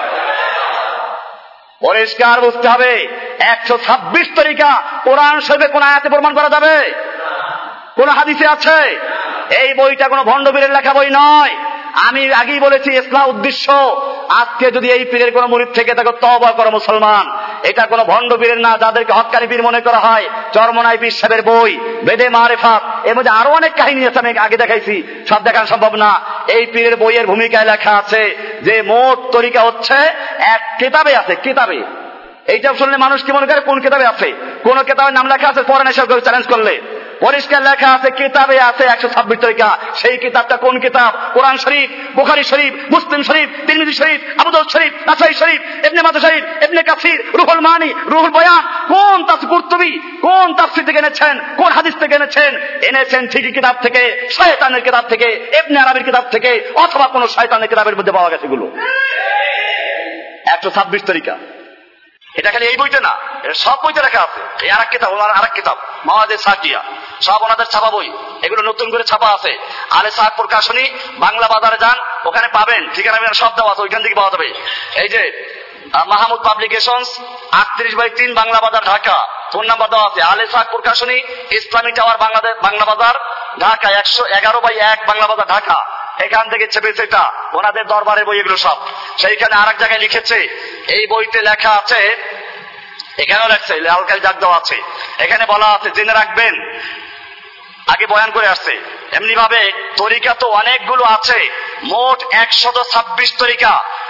পরিষ্কার বুঝতে হবে। একশো ছাব্বিশ তরিকা কোরআন শরীফে কোন আয়াতে প্রমাণ করা যাবে? কোন হাদিসে আছে? এই বইটা কোনো ভণ্ডপীরের লেখা বই নয়। আমি আগেই বলেছি, ইসলাম উদ্দেশ্য। আজকে যদি এই পীরের কোন মুরিদ থেকে তাকে তওবা করো মুসলমান, এটা কোনো ভণ্ড পীরের না, যাদেরকে হক্কানি পীর মনে করা হয়। চরমনাই পীর সাহেবের বই বেদে মারিফাত, এর মধ্যে আরো অনেক কাহিনী আছে, আমি আগে দেখাইছি, সব দেখানো সম্ভব না। এই পীরের বইয়ের ভূমিকায় লেখা আছে যে মোট তরিকা হচ্ছে এক কিতাবে আছে, কিতাবে। এইটা শুনলে মানুষ কি মনে করে কোন কিতাবে আছে? কোন কিতাবের নাম লেখা আছে পড়েন, এসব চ্যালেঞ্জ করলে পরিষ্কার লেখা আছে কিতাবে আছে একশো ছাব্বিশ তরিকা। সেই কিতাবটা কোন কিতাব? কোরআন শরীফ, বুখারী শরীফ, মুসলিম শরীফ, তিরমিজি শরীফ, আবু দাউদ শরীফ, নাসাই শরীফ, ইবনে মাজাহ শরীফ, ইবনে কাসির, রুহুল মানি, রুহুল বয়ান। কোন তাফসীর কুরতুবী কোন তাফসীর থেকে এনেছেন? কোন হাদিস থেকে এনেছেন? এনেছেন ঠিকই কিতাব থেকে, শয়তানের কিতাব থেকে, ইবনে আরবির কিতাব থেকে, অথবা কোন শয়তানের কিতাবের মধ্যে পাওয়া গেছে এগুলো। একশো ছাব্বিশ তরিকা। এটা খালি এই বইতে না, এটা সব বইতে লেখা আছে। এই আরেক কিতাব, ওনার আরেক কিতাব মাওয়াদে সাকিয়া, সব ওনাদের ছাপা বই। এগুলো নতুন করে ছাপা আছে। আলে সাদ প্রকাশনী, বাংলা বাজারে যান, ওখানে পাবেন। ঠিকানা সব দেওয়া আছে, ওইখান থেকে পাওয়া যাবে। এই যে মাহমুদ পাবলিকেশনস, আটত্রিশ বাই তিন, বাংলা বাজার, ঢাকা। ফোন নাম্বার দেওয়া আছে। আলে সাদ প্রকাশনী, ইসলামী টাওয়ার, বাংলাদেশ, বাংলা বাজার, ঢাকা, একশো এগারো বাই এক, বাংলা বাজার, ঢাকা। এখান থেকে চেপেছে এটা ওনাদের দরবারের বই, এগুলো সব। সেইখানে আরেক জায়গায় লিখেছে, এই বইতে লেখা আছে, এখানেও লেখছে, লালকাল দাগ দেওয়া আছে। এখানে বলা আছে, জেনে রাখবেন, আগে বয়ান করে আসছে। এমনি ভাবে তরিকা তো অনেকগুলো আছে, মোট একশত ছাব্বিশ তরিকা।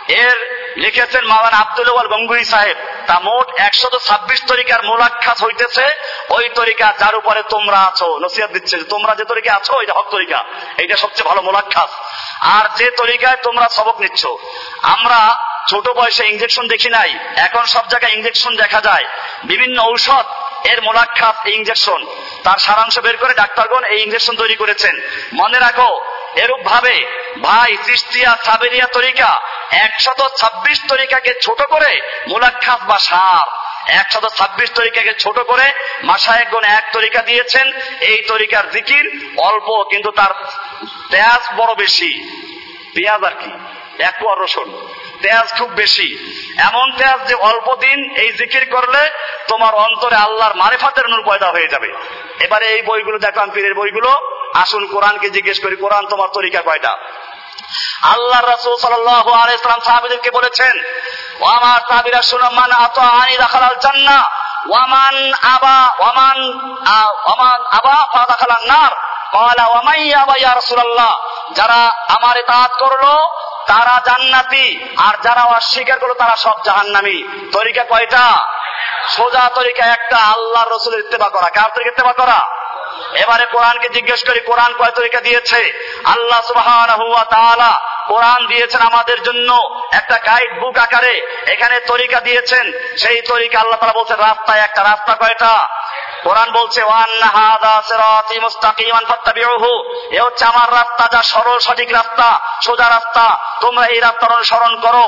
এর লিখেছেন মাওলানা আব্দুল ওয়াল গঙ্গুই সাহেব। তা মোট একশত ছাব্বিশ তরিকার মোলাক্খাস হইতেছে ওই তরিকা যার উপরে তোমরা আছো। নসিহত দিচ্ছে তোমরা যে তরিকা আছো এটা হক তরিকা, এইটা সবচেয়ে ভালো মোলাক্খাস। আর যে তরিকায় তোমরা সবক নিচ্ছ, আমরা ছোট বয়সে ইনজেকশন দেখি নাই, এখন সব জায়গায় ইনজেকশন দেখা যায়। বিভিন্ন ঔষধ এর মোলাক্খাস ইনজেকশন, তার সারাংশ বের করে ডাক্তারগণ এই ইনজেকশন তৈরি করেছেন। মনে রাখো এরূপ ভাবে ভাই চিশতিয়া সাবেরিয়া তরিকা একশত ছাব্বিশ তরিকাকে ছোট করে মোলাক্খাস বা সার একশত ছাব্বিশ তরিকাকে ছোট করে মাশায়েখগণ এক তরিকা দিয়েছেন। এই তরিকার জিকির অল্প কিন্তু তার তেজ বড় বেশি। পেঁয়াজ আর কি এক পোয়া রসুন, তেজ খুব বেশি। এমন তেজ যে অল্প দিন এই জিকির করলে তোমার অন্তরে আল্লাহর মারিফাতের নূর পয়দা হয়ে যাবে। এবারে এই বইগুলো দেখলাম পীরের বইগুলো, আসুন কোরআনকে জিজ্ঞেস করি কোরআন তোমার তরিকা কয়টা? আল্লাহ রাসূল সাল্লাল্লাহু আলাইহি ওয়াসাল্লাম সাহাবীদেরকে বলেছেন, ও আমার সাহাবীরা শুনো, মান আতাআনি দাখালাল জান্নাহ ওয়া মান আবা ওয়া মান ওয়ামান আবা ফাদাখালান নার। ক্বালা ওয়া মান ইয়াবা ইয়া রাসূলুল্লাহ, যারা আমার ইতাআত করলো তারা জান্নাতি, আর যারা অস্বীকার করলো তারা সব জাহান্নামী। তরিকা কয়টা? সোজা তরিকা একটা, আল্লাহর রাসূলের ইত্তেবা করা। কার তরিকা ইত্তেবা করা? এবারে কোরআনকে জিজ্ঞেস করি কোরআন কয় তরিকা দিয়েছে? আল্লাহ সুবহানাহু ওয়া তাআলা কোরআন দিয়েছেন আমাদের জন্য একটা গাইড বুক আকারে, এখানে তরিকা দিয়েছেন। সেই তরিকা আল্লাহ তাআলা বলছেন রাস্তায় একটা। রাস্তা কয়টা? কোরআন বলছে ওয়ান্না হাযা সিরাতি মুস্তাকিমান ফাত্তাবিউহু, এ হচ্ছে আমার রাস্তা, যা সরল সঠিক রাস্তা, সোজা রাস্তা, তোমরা এই রাস্তার অনুসরণ করো।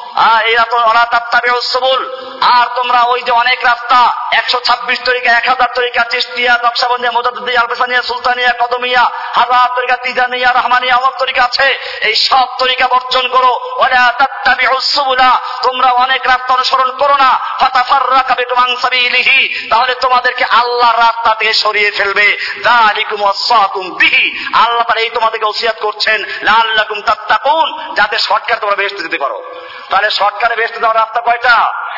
আর তোমরা ওই যে অনেক রাস্তা একশো ছাব্বিশ তরিকা, এক হাজার তরিকা, চিশতিয়া, নকশবন্দিয়া, মুজাদ্দিদিয়া, আলবেসানিয়া, সুলতানিয়া, কদমিয়া, হাজার তরিকা, তিজানিয়া, রহমানিয়া, অমক তরিকা আছে। এই সব তরিকা বর্জন করো। ওয়ালা তাত্তাবিউস সুবুলা, তোমরা অনেক রাস্তা অনুসরণ করো না। ফাতাফাররাকা বিকুম আন সাবিলিহি, তাহলে তোমাদেরকে আল্লাহর রাস্তা থেকে সরিয়ে ফেলবে। যালিকুম ওয়াসাকুম বিহি, আল্লাহ তাআলা এই তোমাদেরকে ওসিয়াত করছেন লাআল্লাকুম তাত্তাকুন, যাতে শর্টকাট তোমরা বেহেশতে যেতে পারো। তাহলে শর্টকাটে বেহেশতে যাওয়ার রাস্তা কয়টা?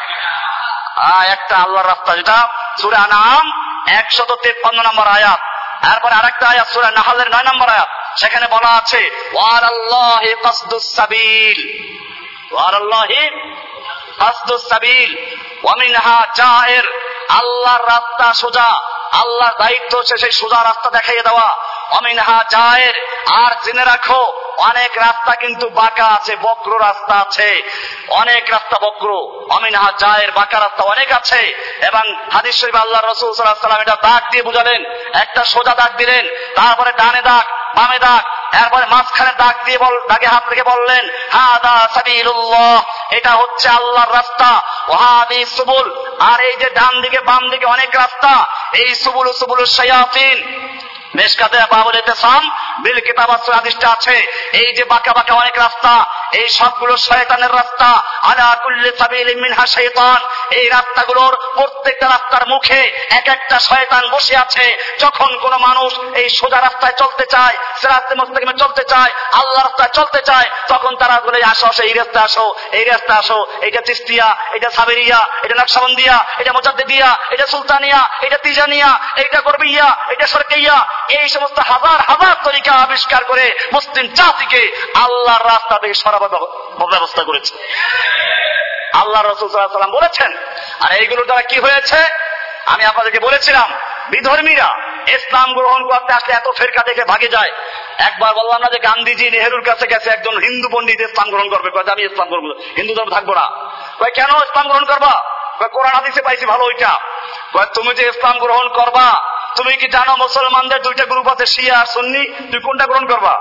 একটা, আল্লাহর রাস্তা, যেটা সূরা আনআম একশত তেপ্পান্ন নম্বর আয়াত। তারপরে আরেকটা আয়াত সূরা নাহলের নয় নম্বর আয়াত, সেখানে বলা আছে ওয়ালাল্লাহি কাসদুস সাবিল, ওয়ালাল্লাহি কাসদুস সাবিল ওয়া মিনহা জায়ের, আল্লাহর রাস্তা সোজা, আল্লাহর দায়িত্ব হচ্ছে সেই সোজা রাস্তা দেখাইয়ে দেওয়া। অমিনহা জায়ের, আর জেনে রাখো অনেক রাস্তা কিন্তু বাঁকা আছে, বক্র রাস্তা আছে, অনেক রাস্তা বক্র। অমিনহা জায়ের, বাঁকা রাস্তা অনেক আছে। এবং হাদিস শরীফে আল্লাহর রাসূল সাল্লাল্লাহু আলাইহি ওয়াসাল্লাম এটা দাগ দিয়ে বুঝালেন। একটা সোজা দাগ দিলেন, তারপরে ডানে দাগ, বামে দাগ, এরপরে মাঝখানে দাগ দিয়ে বল দাগে হাত রেখে বললেন হাদা সাবিলুল্লাহ, এটা হচ্ছে আল্লাহর রাস্তা। ওয়াহাদি সুবুল, আর এই যে ডান দিকে বাম দিকে অনেক রাস্তা, এই সুবুল সুবুল শায়াতিন। মেশকাতে বাবুল ইতিসাম বিল কিতাব হাদিসটা আছে, এই যে বাঁকা বাঁকা অনেক রাস্তা, এই সবগুলো শয়তানের রাস্তা। আলা কুল্লি সাবিলিন মিনহা শাইতান, এই রাস্তাগুলোর প্রত্যেকটা রাস্তার মুখে এক একটা শয়তান বসে আছে। যখন কোন মানুষ এই সোজা রাস্তায় চলতে চায়, সিরাতে মুস্তাকিমে চলতে চায়, আল্লাহর রাস্তায় চলতে চায়, তখন তারা বলে আসো আসো এই রাস্তায় আসো, এই রাস্তায় আসো, এটা চিশতিয়া, এটা সাবেরিয়া, এটা নকশবন্দিয়া, এটা মুজাদ্দিদিয়া, এটা সুলতানিয়া, এটা তিজানিয়া, এটা গরবিয়া, এটা শরকিয়া, এই সমস্ত হাজার হাজার তরিকা আবিষ্কার করে মুসলিম জাতিকে আল্লাহর রাস্তা থেকে সরাবার ব্যবস্থা করেছে। আল্লাহ রাসূল সাল্লাল্লাহু আলাইহি ওয়াসাল্লাম বলেছেন। আর এইগুলোর দ্বারা কি হয়েছে আমি আপনাদেরকে বলেছিলাম, বিধর্মীরা ইসলাম গ্রহণ করতে আসলে এত ফেরকা দেখে ভাগে যায়। একবার বললাম না যে গান্ধীজি নেহেরুর কাছে গেছে, একজন হিন্দু পণ্ডিত ইসলাম গ্রহণ করবে, কয় আমি ইসলাম গ্রহণ করবো, হিন্দু ধর্ম থাকবো না। কয় কেন ইসলাম গ্রহণ করবা? কয় কোরআন হাদিসে পাইছি ভালো ওইটা। কয় তুমি যে ইসলাম গ্রহণ করবা, তুমি কি জানো মুসলমানদের দুইটা গ্রুপ আছে, শিয়া আর সুন্নি, তুই কোনটা গ্রহণ করবা?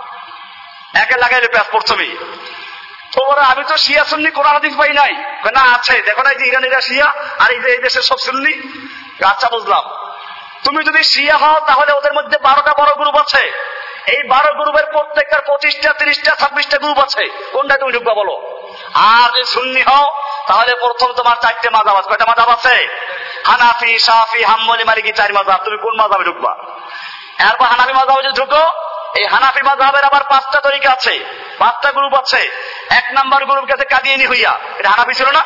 একে লাগাইলে প্যাস পড়ছবি। তোমরা আমি তো শিয়া সুন্নি কোরআন হাদিস পাই নাই। না আছে, দেখো না এই যে ইরানিরা শিয়া আর এই যে এই দেশের সব সুন্নি। আচ্ছা বুঝলাম, তুমি যদি শিয়া হও তাহলে ওদের মধ্যে বারোটা বড় গ্রুপ আছে, এই বারো গ্রুপের প্রত্যেকটার পঁচিশটা তিরিশটা ছাব্বিশটা গ্রুপ আছে, কোনটা তুমি ঢুকবা বলো? আর যদি সুন্নি হও তাহলে প্রথম তোমার চারটে মাযহাব আছে। কয়টা মাযহাব আছে? হানাফি, শাফি, হাম্বলি, মালিকি, চার মাযহাব। তুমি কোন মাযহাবে ঢুকবা? এরপর হানাফি মাযহাবে যদি ঢুকো, এই হানাফি মাযহাবের আবার পাঁচটা তরিকা আছে, পাঁচটা গ্রুপ আছে। এক নাম্বার গ্রুপ গেছে কাদিয়ানী হইয়া, এটা হানাফি ছিল না?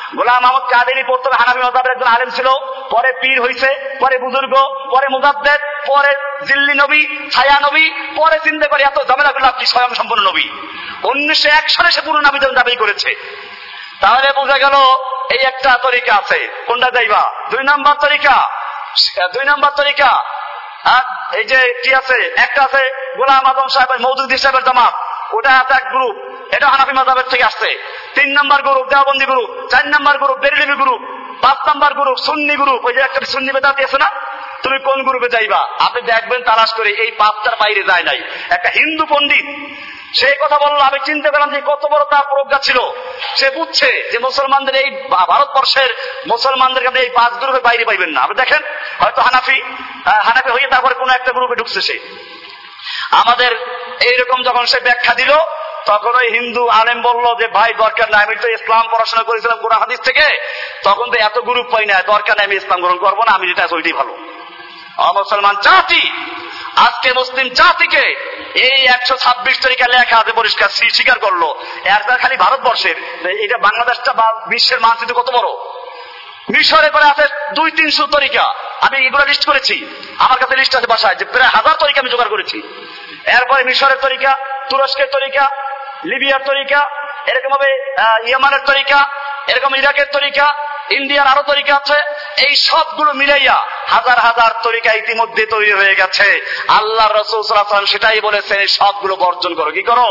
গোলাম আহমদ কাদেরী প্রথমে হানাফি মাযহাবের একজন আলেম ছিল, পরে পীর হইছে, পরে বুজুর্গ, পরে মুজাদ্দেদ, পরে জিল্লি নবী, ছায়া নবী, পরে চিন্তা করে এত ঝামেলা করলে আপনি স্বয়ং সম্পূর্ণ নবী। উনিশশো এক সালে সে পুরো নবী দাবি করেছে। তাহলে বোঝা গেল এই একটা তরিকা আছে। কোনটা যাইবা? দুই নাম্বার তরিকা, দুই নাম্বার তরিকা এই যে কি আছে, একটা আছে গোলাম আজম সাহেবের মওদুদি সাহেবের জামাত, ওটা আছে এক গ্রুপ, এটা হানাফি মাযহাবের থেকে আসছে। তিন নাম্বার গ্রুপ দেওবন্দি গ্রুপ, চার নাম্বার গ্রুপ বেরেলভি গ্রুপ, পাঁচ নাম্বার গ্রুপ সুন্নি গ্রুপ। ওই যে একটা সুন্নি বেদাতি আছে না, তুমি কোন গ্রুপে যাইবা? আপনি দেখবেন তালাশ করে এই পাঁচটার বাইরে যায় নাই। একটা হিন্দু পণ্ডিত সেই কথা বললো, আমি চিন্তা করলাম যে কত বড় তার প্রজ্ঞা ছিল। সে বুঝছে যে মুসলমানদের এই ভারতবর্ষের মুসলমানদের কাছে এই পাঁচ গ্রুপের বাইরে পাইবেন না। আপনি দেখেন হয়তো হানাফি হানাফি হয়ে তারপরে কোন একটা গ্রুপে ঢুকছে সে। আমাদের এইরকম যখন সে ব্যাখ্যা দিল, তখন ওই হিন্দু আলেম বললো যে ভাই দরকার নাই, আমি তো ইসলাম পড়াশোনা করেছিলাম কোরআন হাদিস থেকে, তখন তো এত গ্রুপ পাই না, দরকার নাই, আমি ইসলাম গ্রহণ করবো না, আমি যেটা আছে ওইটাই ভালো। মুসলমান জাতি, আজকে মুসলিম জাতিকে এই একশো ছাব্বিশ তরিকা লেখা আছে পরিষ্কার স্বীকার করলো। এর খালি ভারতবর্ষের, এটা বাংলাদেশটা বা বিশ্বের মানচিত্র কত বড়। মিশরে করে আছে দুই তিনশো তরিকা, আমি এগুলো লিস্ট করেছি, আমার কাছে লিস্ট আছে বাসায়, যে প্রায় হাজার তরিকা আমি জোগাড় করেছি। এরপরে মিশরের তরিকা, তুরস্কের তরিকা, লিবিয়ার তরিকা, এরকম ভাবে ইয়ামানের তরিকা, এরকম ইরাকের তরিকা, ইন্ডিয়ার আরো তরিকা আছে। এই সবগুলো মিলাইয়া হাজার হাজার তরিকা ইতিমধ্যে তৈরি হয়ে গেছে। আল্লাহ রাসূল সাল্লাল্লাহু আলাইহি ওয়াসাল্লাম সেটাই বলেছেন, এই সবগুলো বর্জন করো। কি করো?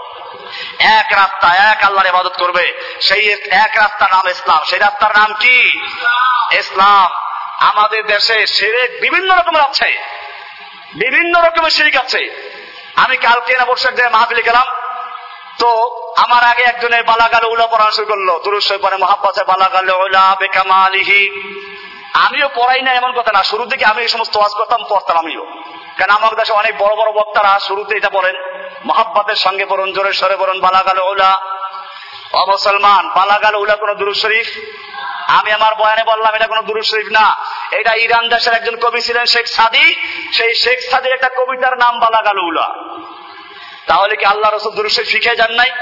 এক রাস্তা, এক আল্লাহর ইবাদত করবে, সেই এক রাস্তার নাম ইসলাম। সেই রাস্তার নাম কি? ইসলাম। আমাদের দেশে শিরক বিভিন্ন রকমের আছে, বিভিন্ন রকমের শিরক আছে। আমি কালকে না বর্ষার যে মাহফিলে গেলাম, তো আমার আগে একজনের বালাগাল উলা পড়ানো শুরু করলো, দুরূদ শরীফ পড়ে, মুহাব্বতে বালাগাল উলা বিকামালিহি। আমিও পড়াই না এমন কথা না, শুরু থেকে আমি এই সমস্ত ওয়াজ করতাম, পড়তাম আমিও। কারণ আমার দেশে অনেক বড় বড় বক্তারা শুরুতে এটা বলেন, মুহাব্বতের সঙ্গে পড়ুন, জোরে সরে পড়ুন বালাগাল উলা। ও মুসলমান, বালাগাল উলা কোন দুরূদ শরীফ? আমি আমার বয়ানে বললাম এটা কোন দুরূদ শরীফ না, এটা ইরান দেশের একজন কবি ছিলেন শেখ সাদি, সেই শেখ সাদির একটা কবিতার নাম বালাগাল উলা। তাহলে কি আল্লাহ রাসূল দুরূদ শরীফ শিখে যান নাই?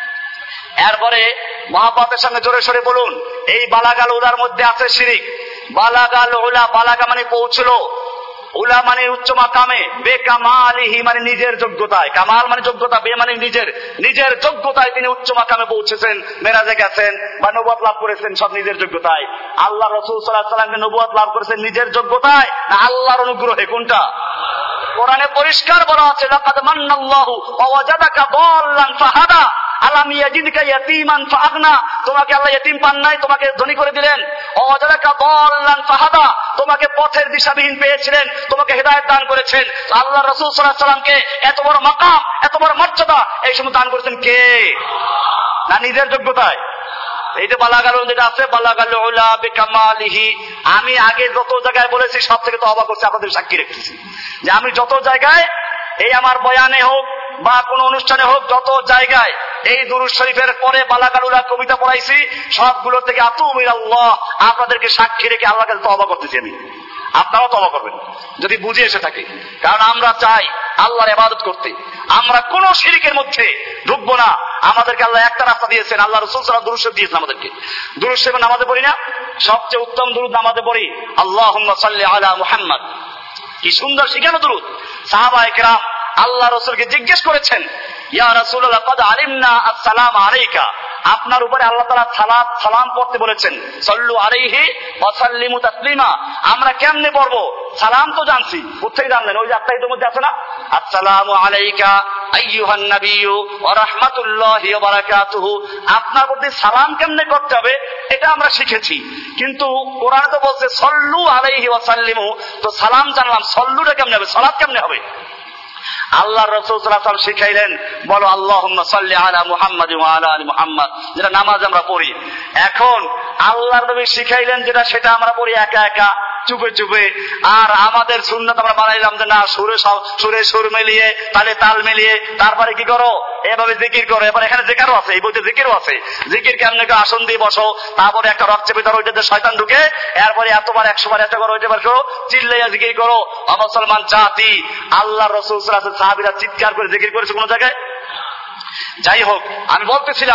এরপরে মুহাব্বতের সঙ্গে জোরে সরে বলুন, এই বালাগাল উলার মধ্যে আছে শিরিক। বালাগাল উলা, বালাগা মানে পৌঁছলো, উলা মানে উচ্চ মাকামে, বেকামালিহি মানে নিজের যোগ্যতায়, কামাল মানে যোগ্যতা, বে মানে নিজের, নিজের যোগ্যতায় তিনি উচ্চ মাকামে পৌঁছেছেন, মেরাজে গেছেন বা নবুয়ত লাভ করেছেন, সব নিজের যোগ্যতায়। আল্লাহ রাসূল সাল্লাল্লাহু আলাইহি ওয়াসাল্লাম নবুয়ত লাভ করেছেন নিজের যোগ্যতায় না আল্লাহর অনুগ্রহে? কোনটা? কোরআনে পরিষ্কার বলা আছে, লাকাদ মান্নাল্লাহু ওয়া ওয়াজাদাকা দাল্লান ফাহাদা আলাম ইয়াজিদকা ইয়াতীমান ফাআগনা। তোমাকে আল্লাহ ইতিম পান নাই, তোমাকে ধনী করে দিলেন। ওয়া ওয়াজাদাকা দাল্লান ফাহাদা, তোমাকে পথের দিশাবিহীন পেয়েছিলেন, তোমাকে হেদায়েত দান করেছেন। আল্লাহ রাসূল সাল্লাল্লাহু আলাইহি ওয়াসাল্লামকে এত বড় মাকাম, এত বড় মর্যাদা এই সময় দান করেছেন কে? না নিজের যোগ্যতায়? এই যে বালাগাল যেটা আছে, বালাগাল উলা বিকামালিহি, আমি আগে যত জায়গায় বলেছি সব থেকে তো অবাক হচ্ছে, আপনাদের সাক্ষী রাখতেছি যে আমি যত জায়গায় এই আমার বয়ানে হোক বা কোন অনুষ্ঠানে হোক, যত জায়গায় এই দুরূদ শরীফের পরে বালাগাল উলা কবিতা পড়াইছি, সবগুলো থেকে আতুবু ইলাল্লাহ, আপনাদেরকে সাক্ষী রেখে আল্লাহর কাছে তওবা করতেছি আমি। আপনারাও তওবা করবেন যদি বুঝে এসে থাকে, কারণ আমরা চাই আল্লাহর ইবাদত করতে, আমরা কোন শিরকের মধ্যে ঢুকবো না। আমাদেরকে আল্লাহ একটা রাস্তা দিয়েছেন, আল্লাহ রাসূল সাল্লাল্লাহু আলাইহি ওয়াসাল্লাম দুরূদ শরীফ দিয়েছেন আমাদেরকে। দুরূদ শরীফ নামাজে পড়ি না? সবচেয়ে উত্তম দুরূদ নামাজে পড়ি, আল্লাহুম্মা সাল্লি আলা মুহাম্মদ। কি সুন্দর শিখানো দুরূদ। সাহাবায়ে কেরাম আল্লাহ রাসূলকে জিজ্ঞেস করেছেন, ইয়া রাসূলুল্লাহ ক্বাদ আলিমনা আসসালামু আলাইকা, আপনার উপরে আল্লাহ তাআলা সালাত সালাম পড়তে বলেছেন, সাল্লু আলাইহি ওয়া সাল্লিমু তাসলিমা। আমরা কেমনে পড়বো? সালাম তো জানছি, কোথায় জানলেন? ওই যে আত্মাইতের মধ্যে আছে না, আসসালামু আলাইকা আইয়ুহান নাবিয়্যু ওয়া রাহমাতুল্লাহি ওয়া বারাকাতুহু। আপনার প্রতি সালাম কেমনে করতে হবে এটা আমরা শিখেছি, কিন্তু কোরআনে তো বলছে সাল্লু আলাইহি ওয়া সাল্লিমু, তো সালাম জানলাম, সাল্লুটা কেমনে হবে, সালাত কেমনে হবে? আল্লাহ রাসূল সাল্লাল্লাহু আলাইহি ওয়াসাল্লাম শিখাইলেন, বলো আল্লাহুম্মা সাল্লি আলা মুহাম্মাদ ওয়া আলা আলি মুহাম্মাদ, যেটা নামাজ আমরা পড়ি। এখন আল্লাহর নবী শিখাইলেন যেটা, সেটা আমরা পড়ি একা একা চুপে চুপে। আর আমাদের সুন্নাত আমরা বানাইলাম যে না, সুরে সুরে সুর মিলিয়ে, তালে তাল মিলিয়ে, তারপরে কি করো, এভাবে জিকির করো। এবার এখানে জিকিরও আছে, এই বইতে জিকিরও আছে। জিকির কেমনে? আসন দিয়ে বসো, তারপরে একটা রক চেপে ধরো, ওইটাতে শয়তান ঢুকে, এরপরে এতবার একশো বার একটা করো, ওইটা বার করো, চিল্লাইয়া জিকির করো। মুসলমান জাতি, আল্লাহ রাসূল সাল্লাল্লাহু আলাইহি ওয়াসাল্লাম সাহাবীরা চিৎকার করে জিকির করেছে কোন জায়গায়? যাই হোক, আমি বলতেছিলাম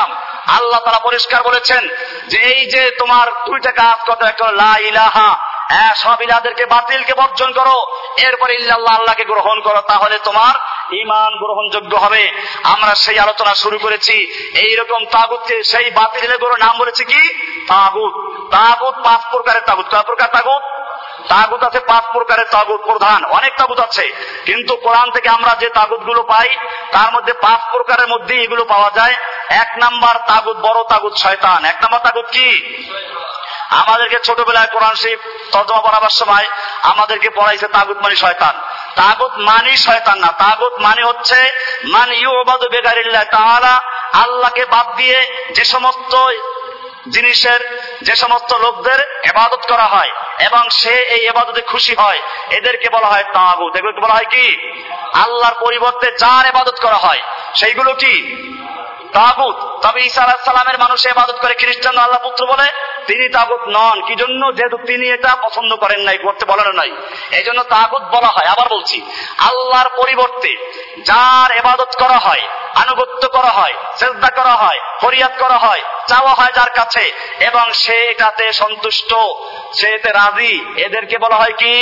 আল্লাহ তাআলা পরিষ্কার বলেছেন যে এই যে তোমার দুইটা কাজ করতে, একটা লা ইলাহা, হ্যাঁ সব ইলাহদেরকে বাতিলকে বর্জন করো, এরপরে ইল্লাল্লাহ আল্লাহকে গ্রহণ করো, তাহলে তোমার ঈমান গ্রহণযোগ্য হবে। আমরা সেই আলোচনা শুরু করেছি। এইরকম তাগুতকে, সেই বাতিলের নাম বলেছি কি? তাগুত। তাগুত পাঁচ প্রকারের তাগুত। কয় প্রকার তাগুত? তাগুত আছে পাঁচ প্রকারের তাগুত, প্রধান অনেক তাগুত আছে, কিন্তু কোরআন থেকে আমরা যে তাগুত গুলো পাই তার মধ্যে পাঁচ প্রকারের মধ্যে এগুলো পাওয়া যায়। এক নাম্বার তাগুত, বড় তাগুত শয়তান। এক নাম্বার তাগুত কি? আমাদেরকে ছোটবেলায় কোরআন শরীফ তর্জমা পড়াবার সময় আমাদেরকে পড়াইছে তাগুত মানে শয়তান। তাগুত মানে শয়তান না, তাগুত মানে হচ্ছে মান ইউবাদু বিগাইরিল্লাহ তাআলা, আল্লাহকে বাদ দিয়ে যে সমস্ত জিনিসের, যে সমস্ত লোকদের ইবাদত করা হয় এবং সে এই ইবাদতে খুশি হয়, এদেরকে বলা হয় তাগুত। এগুলোকে বলা হয় কি? আল্লাহর পরিবর্তে যার ইবাদত করা হয় সেইগুলো কি? তাগুত। তবে ঈসা আলাইহিস সালামের মানুষ ইবাদত করে, খ্রিস্টান আল্লাহ পুত্র বলে, তিনি তাগুত নন। কি জন্য? যেহেতু তিনি এটা পছন্দ করেন নাই, করতে বলেন নাই, এই জন্য তাগুত বলা হয়। আবার বলছি, আল্লাহর পরিবর্তে যার ইবাদত করা হয়, আনুগত্য করা হয়, সিজদা করা হয়, ফরিয়াদ করা হয়, চাওয়া হয় যার কাছে এবং সে এটাতে সন্তুষ্ট, সে এতে রাজি, এদেরকে বলা হয় কি?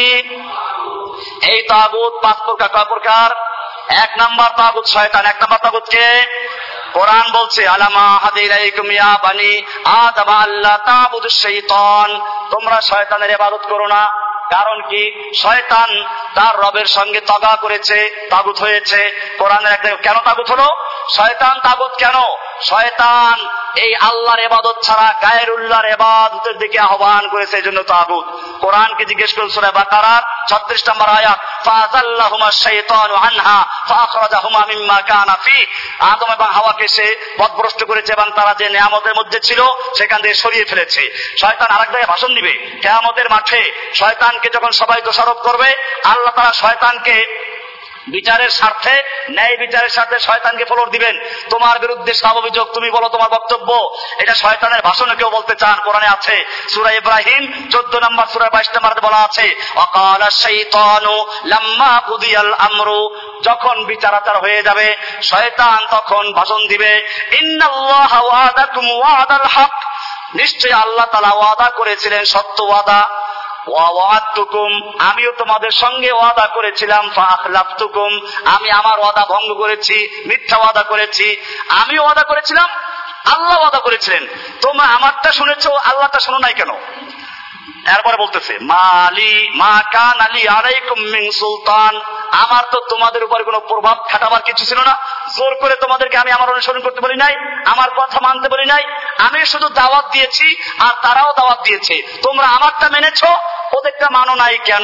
এই তাগুত পাঁচ প্রকার। কয় প্রকার? এক নাম্বার তাগুত শয়তান। এক নাম্বার তাগুত কে? কোরআন বলছে আলামা হাদিলাইকুম ইয়া বানি আদম আল্লাহ তাবুদুশ শাইতান, তোমরা শয়তানের ইবাদত করো না। কারণ কি? শয়তান তার রবের সঙ্গে তগা করেছে, তাগুত হয়েছে। কোরআনের একটা কেন তাগুত হলো? শয়তান তাগুত কেন? শয়তান এই আল্লাহর ইবাদত ছাড়া গায়রুল্লাহর ইবাদতের দিকে আহ্বান করেছে, এজন্য তাগুত। কোরআনকে জিজ্ঞেস করুন সূরা বাকারার ছত্রিশ নম্বর আয়াত, ফাযাল্লাহুমা শাইতানু আনহা ফাআখরাজাহুমা মিম্মা কানা ফি, আদম এবং হাওয়াকে সে পথভ্রষ্ট করেছে এবং তারা যে নিয়ামতের মধ্যে ছিল সেখান থেকে সরিয়ে ফেলেছে। শয়তান আরেক জায়গায় ভাষণ দিবে কিয়ামতের মাঠে। শয়তানকে যখন সবাই দোষারোপ করবে, আল্লাহ তাআলা শয়তানকে বিচারের স্বার্থে, ন্যায় বিচারের স্বার্থে শয়তানকে ফলোর দিবেন। তোমার বিরুদ্ধে সব অভিযোগ, তুমি বলো তোমার বক্তব্য। এটা শয়তানের ভাষণে কেউ বলতে চান, কোরআনে আছে সূরা ইব্রাহিম চোদ্দ নম্বর সূরা বাইশ নম্বরে বলা আছে, ওয়াকালা শাইতানু লাম্মা কুদিয়াল আমরু, যখন বিচারাচার হয়ে যাবে শয়তান তখন ভাষণ দিবে, ইন্নাল্লাহা ওয়াদাকুম ওয়াদাল হক, নিশ্চয় আল্লাহ তাআলা ওয়াদা করেছিলেন সত্য ওয়াদা, ওয়াওয়াদতুকুম, আমিও তোমাদের সঙ্গে ওয়াদা করেছিলাম, ফাআখলাফতুকুম, আমি আমার ওয়াদা ভঙ্গ করেছি, মিথ্যা ওয়াদা করেছি। আমি ওয়াদা করেছিলাম, আল্লাহ ওয়াদা করেছিলেন, তোমরা আমারটা শুনেছো, আল্লাহটা শোনো নাই কেন? এরপরে বলতেছে মালি মা কান আলী আলাইকুম মিন সুলতান, আমার তো তোমাদের উপর কোনো প্রভাব খাটাবার কিছু ছিল না, জোর করে তোমাদেরকে আমি আমার অনুসরণ করতে বলি নাই, আমার কথা মানতে বলি নাই, আমি শুধু দাওয়াত দিয়েছি আর তারাও দাওয়াত দিয়েছে, তোমরা আমারটা মেনেছো, ওদেরটা মানো নাই কেন?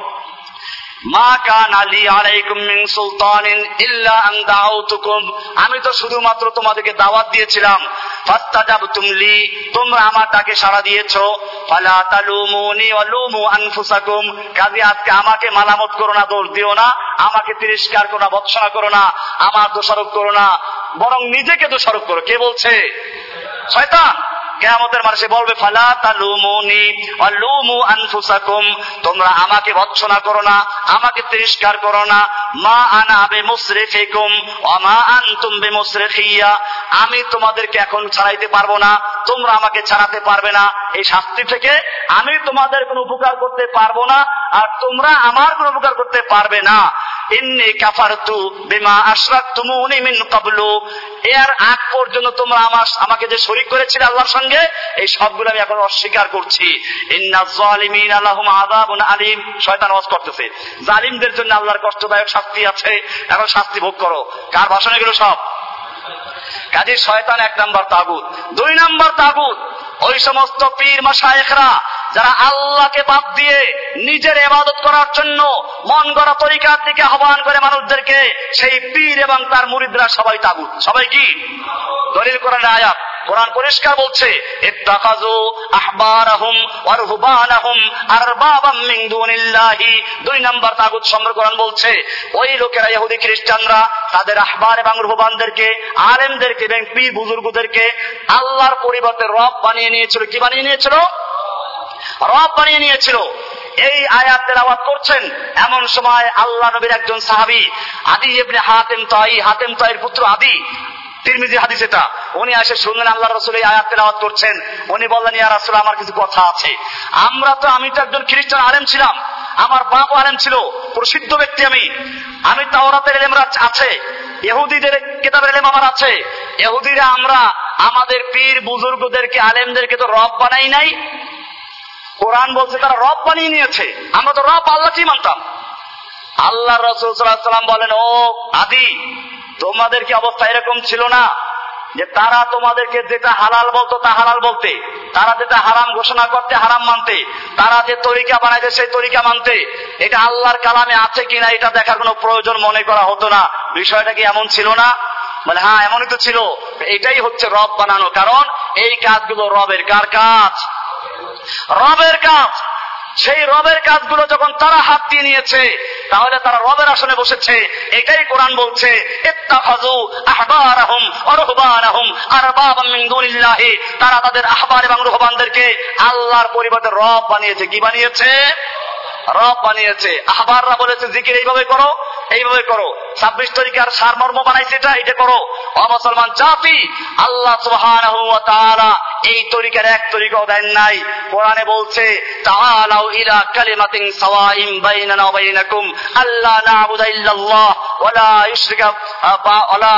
মা কান আলী আলাইকুম মিন সুলতানিন ইল্লা আন দাউতুকুম, আমি তো শুধুমাত্র তোমাদেরকে দাওয়াত দিয়েছিলাম, ফাস্তাজাবতুম লি, তোমরা আমার ডাকে সাড়া দিয়েছো, ফালা তালুমুনি ওয়া লুমু আনফুসাকুম, কাজে আজকে আমাকে মালামত করো না, দোষ দিও না, আমাকে তিরস্কার করো না, ভৎসনা করো না, আমার দোষারোপ করো না, বরং নিজেকে দোষারোপ করো। কে বলছে? শয়তান। কিয়ামতের মাঠে বলবে ফালা তালুমুনি ওয়া লুমু আনফুসাকুম, তোমরা আমাকে ভৎসনা করো না, আমাকে তিরস্কার করো না, মা আনা বিমুসরিফিকুম ওয়া মা আনতুম বিমুসরিফিয়া, আমি তোমাদেরকে এখন ছাড়াইতে পারবো না, তোমরা আমাকে ছাড়াতে পারবে না, এই শাস্তি থেকে আমি তোমাদের কোনো উপকার করতে পারবো না আর তোমরা আমার কোনো উপকার করতে পারবে না। ইন্নী কাফারতু বিমা আশরাকতুমুনি মিন ক্বাবলু, এর আগ পর্যন্ত তোমরা আমার আমাকে যে শরীক করেছিলে আল্লাহর সঙ্গে, এই সবগুলো আমি এখন অস্বীকার করছি। ইন্নাজ জালিমিনা লাহুম আযাবুন আলীম, শয়তান ওয়াজ করতেছে জালিমদের জন্য আল্লাহর কষ্টদায়ক শাস্তি আছে, এখন শাস্তি ভোগ করো। কার ভাষণ এগুলো সব? কাজে শয়তান এক নাম্বার তাগুত। দুই নাম্বার তাগুত ওই সমস্ত পীর মাশায়েখরা যারা আল্লাহকে বাদ দিয়ে নিজের ইবাদত করার জন্য মন গড়া তরিকার দিকে আহ্বান করে মানুষদেরকে, সেই পীর এবং তার মুরিদরা সবাই তাগুত। সবাই কি? দলিল কোরআনের আয়াত, কোরআন পরিষ্কার বলছে ইত্তাখাযু আহবারাহুম ওয়া রুহবানাহুম আরবাবাম মিন দুনিল্লাহি, দুই নাম্বার তাগুত সম্পর্কে কোরআন বলছে ওই লোকেরা, ইহুদি খ্রিস্টানরা, তাদের আহবার এবং রুহবানদেরকে, আলেমদেরকে এবং পীর বুজুর্গদেরকে আল্লাহর পরিবর্তে রব বানিয়ে নিয়েছিল। কি বানিয়ে নিয়েছিল? রব বানিয়ে নিয়েছিল। এই আয়াত তেলাওয়াত করছেন এমন সময় আল্লাহ নবীর একজন সাহাবী আদি ইবনে হাতেম তাই, হাতেম তাইর পুত্র আদি, তিরমিজি হাদিস এটা। উনি এসে শুনলেন আল্লাহ রাসূল এই আয়াত তেলাওয়াত করছেন। উনি বললেন, ইয়া রাসূল, আমার কিছু কথা আছে। আমরা তো আমি তো একজন খ্রিস্টান আলেম ছিলাম, আমার বাপ আলেম ছিল, প্রসিদ্ধ ব্যক্তি আমি। আমি তাওরাতের ইলম আছে, ইহুদিদের কিতাবের ইলম আমার আছে। ইহুদিরা আমরা আমাদের পীর বুজুর্গদেরকে আলেমদেরকে তো রব বানাই নাই। কোরআন বলছে তারা রব বানিয়ে নিয়েছে, আমরা তো রব আল্লাহকেই মানতাম। আল্লাহ রাসূল সাল্লাল্লাহু আলাইহি ওয়াসাল্লাম বলেন, ও আদি, তোমাদের কি অবস্থা এরকম ছিল না যে তারা তোমাদেরকে যেটা হালাল বলতো তা হালাল বলতে, তারা যেটা হারাম ঘোষণা করতে হারাম মানতে, তারা যে তরিকা বানাইতে সেই তরিকা মানতে? এটা আল্লাহর কালামে আছে কিনা এটা দেখার কোনো প্রয়োজন মনে করা হতো না। বিষয়টা কি এমন ছিল না? বলে হ্যাঁ, এমনই তো ছিল। এটাই হচ্ছে রব বানানো। কারণ এই কাজগুলো রবের কার কাজ? রবের কাজ। সেই রবের কাজগুলো যখন তারা হাত দিয়ে নিয়েছে, তাহলে তারা রবের আসনে বসেছে। এটাই কোরআন বলছে, ইত্তাখাযু আহবারাহুম ওয়া রুহবানাহুম আরবাবাম মিন দুনিল্লাহি। তারা তাদের আহবার এবং রুহবানদেরকে আল্লাহর পরিবর্তে রব বানিয়েছে। কি বানিয়েছে? রব বানিয়েছে। আহবাররা বলেছে জিকির এইভাবে করো, এইভাবে করো। ছাব্বিশ তরিকার সারমর্ম বানাইছে এটা, এটা করো। অমুসলমান জাতি, আল্লাহ সুবহানাহু ওয়া তাআলা এই তরিকার এক তরিকাও দেন নাই। কোরআনে বলছে, তাআলাউ ইলা কালিমাতিন সাওয়াইন বাইনানা ওয়া বাইনাকুম আল্লা না'বুদা ইল্লাল্লাহ ওয়া লা ইউশরিকা ওয়ালা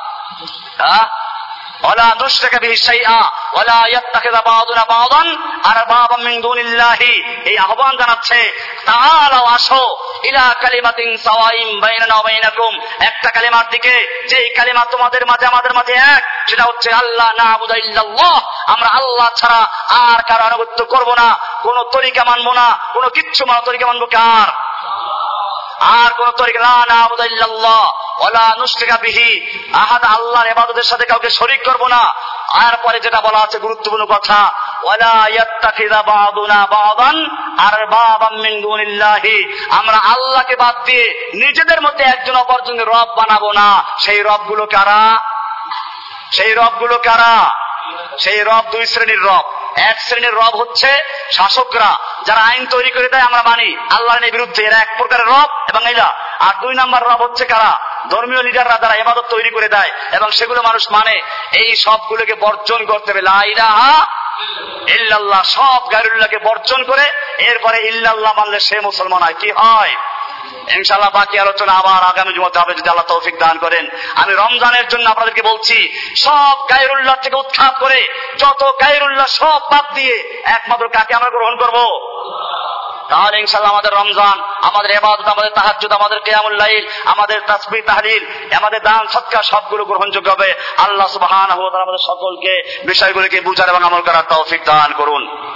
ওয়ালা নুশরিকা বিহি শাইআ ওয়া লা ইয়াত্তাখিযা বা'দুনা বা'দান আরবাবাম মিন দুনিল্লাহি। এই আহ্বান জানাচ্ছে, তাআলাউ, আসো, ইলা কালিমাতিন সাওয়াইন বাইনানা ওয়া বাইনাকুম, একটা কালিমার দিকে, যে কালিমা তোমাদের মাঝে আমাদের মাঝে এক, সেটা হচ্ছে আল্লাহ না'বুদা ইল্লাল্লাহ, আমরা আল্লাহ ছাড়া আর কারো আনুগত্য করব না, কোন তরিকা মানবো না, কোন কিচ্ছু মানো। তরিকা মানবো কার? আর কোন তরিকা লা না'বুদা ইল্লাল্লাহ ওয়া লা নুশরিকা বিহি আহাদ, আল্লাহর ইবাদতের সাথে কাউকে শরীক করব না। আর পরে যেটা বলা আছে গুরুত্বপূর্ণ কথা, ওয়ালা ইয়াত্তাখিযা বা'দুনা বা'দান আরবাবাম মিন দুনিল্লাহি, আমরা আল্লাহকে বাদ দিয়ে নিজেদের মধ্যে একজন অপরজনকে রব বানাবো না। সেই রবগুলো কারা? সেই রবগুলো কারা? সেই রব দুই শ্রেণীর রব। এক শ্রেণীর রব হচ্ছে শাসকরা, যারা আইন তৈরি করে দেয় আমরা মানি, আল্লাহর বিরুদ্ধে, এরা এক প্রকারের রব এবং এরা। আর দুই নাম্বার রব হচ্ছে কারা? ধর্মীয় লিডাররা, যারা ইবাদত তৈরি করে দেয় এবং সেগুলো মানুষ মানে। এই সবগুলোকে বর্জন করতে হবে। লা ইলাহা ইল্লাল্লাহ, সব গায়রুল্লাহকে বর্জন করে এরপরে ইল্লাল্লাহ মানলে সে মুসলমান হয়। কি হয়? ইনশাআল্লাহ বাকি আলোচনা আবার আগামী জুমাতে হবে যদি আল্লাহ তৌফিক দান করেন। আমি রমজানের জন্য আপনাদেরকে বলছি, সব গায়রুল্লাহ থেকে উৎখাত করে, যত গায়রুল্লাহ সব বাদ দিয়ে একমাত্র কাকে আমরা গ্রহণ করব? তাহলে ইনশাআল্লাহ আমাদের রমজান, আমাদের ইবাদত, আমাদের তাহাজ্জুদ, আমাদের কিয়ামুল লাইল, আমাদের তাসবিহ তাহলিল, আমাদের দান সদকা সবগুলো গ্রহণযোগ্য হবে। আল্লাহ সুবহানাহু ওয়া তাআলা আমাদের সকলকে বিষয়গুলোকে বুঝার এবং আমল করার তৌফিক দান করুন।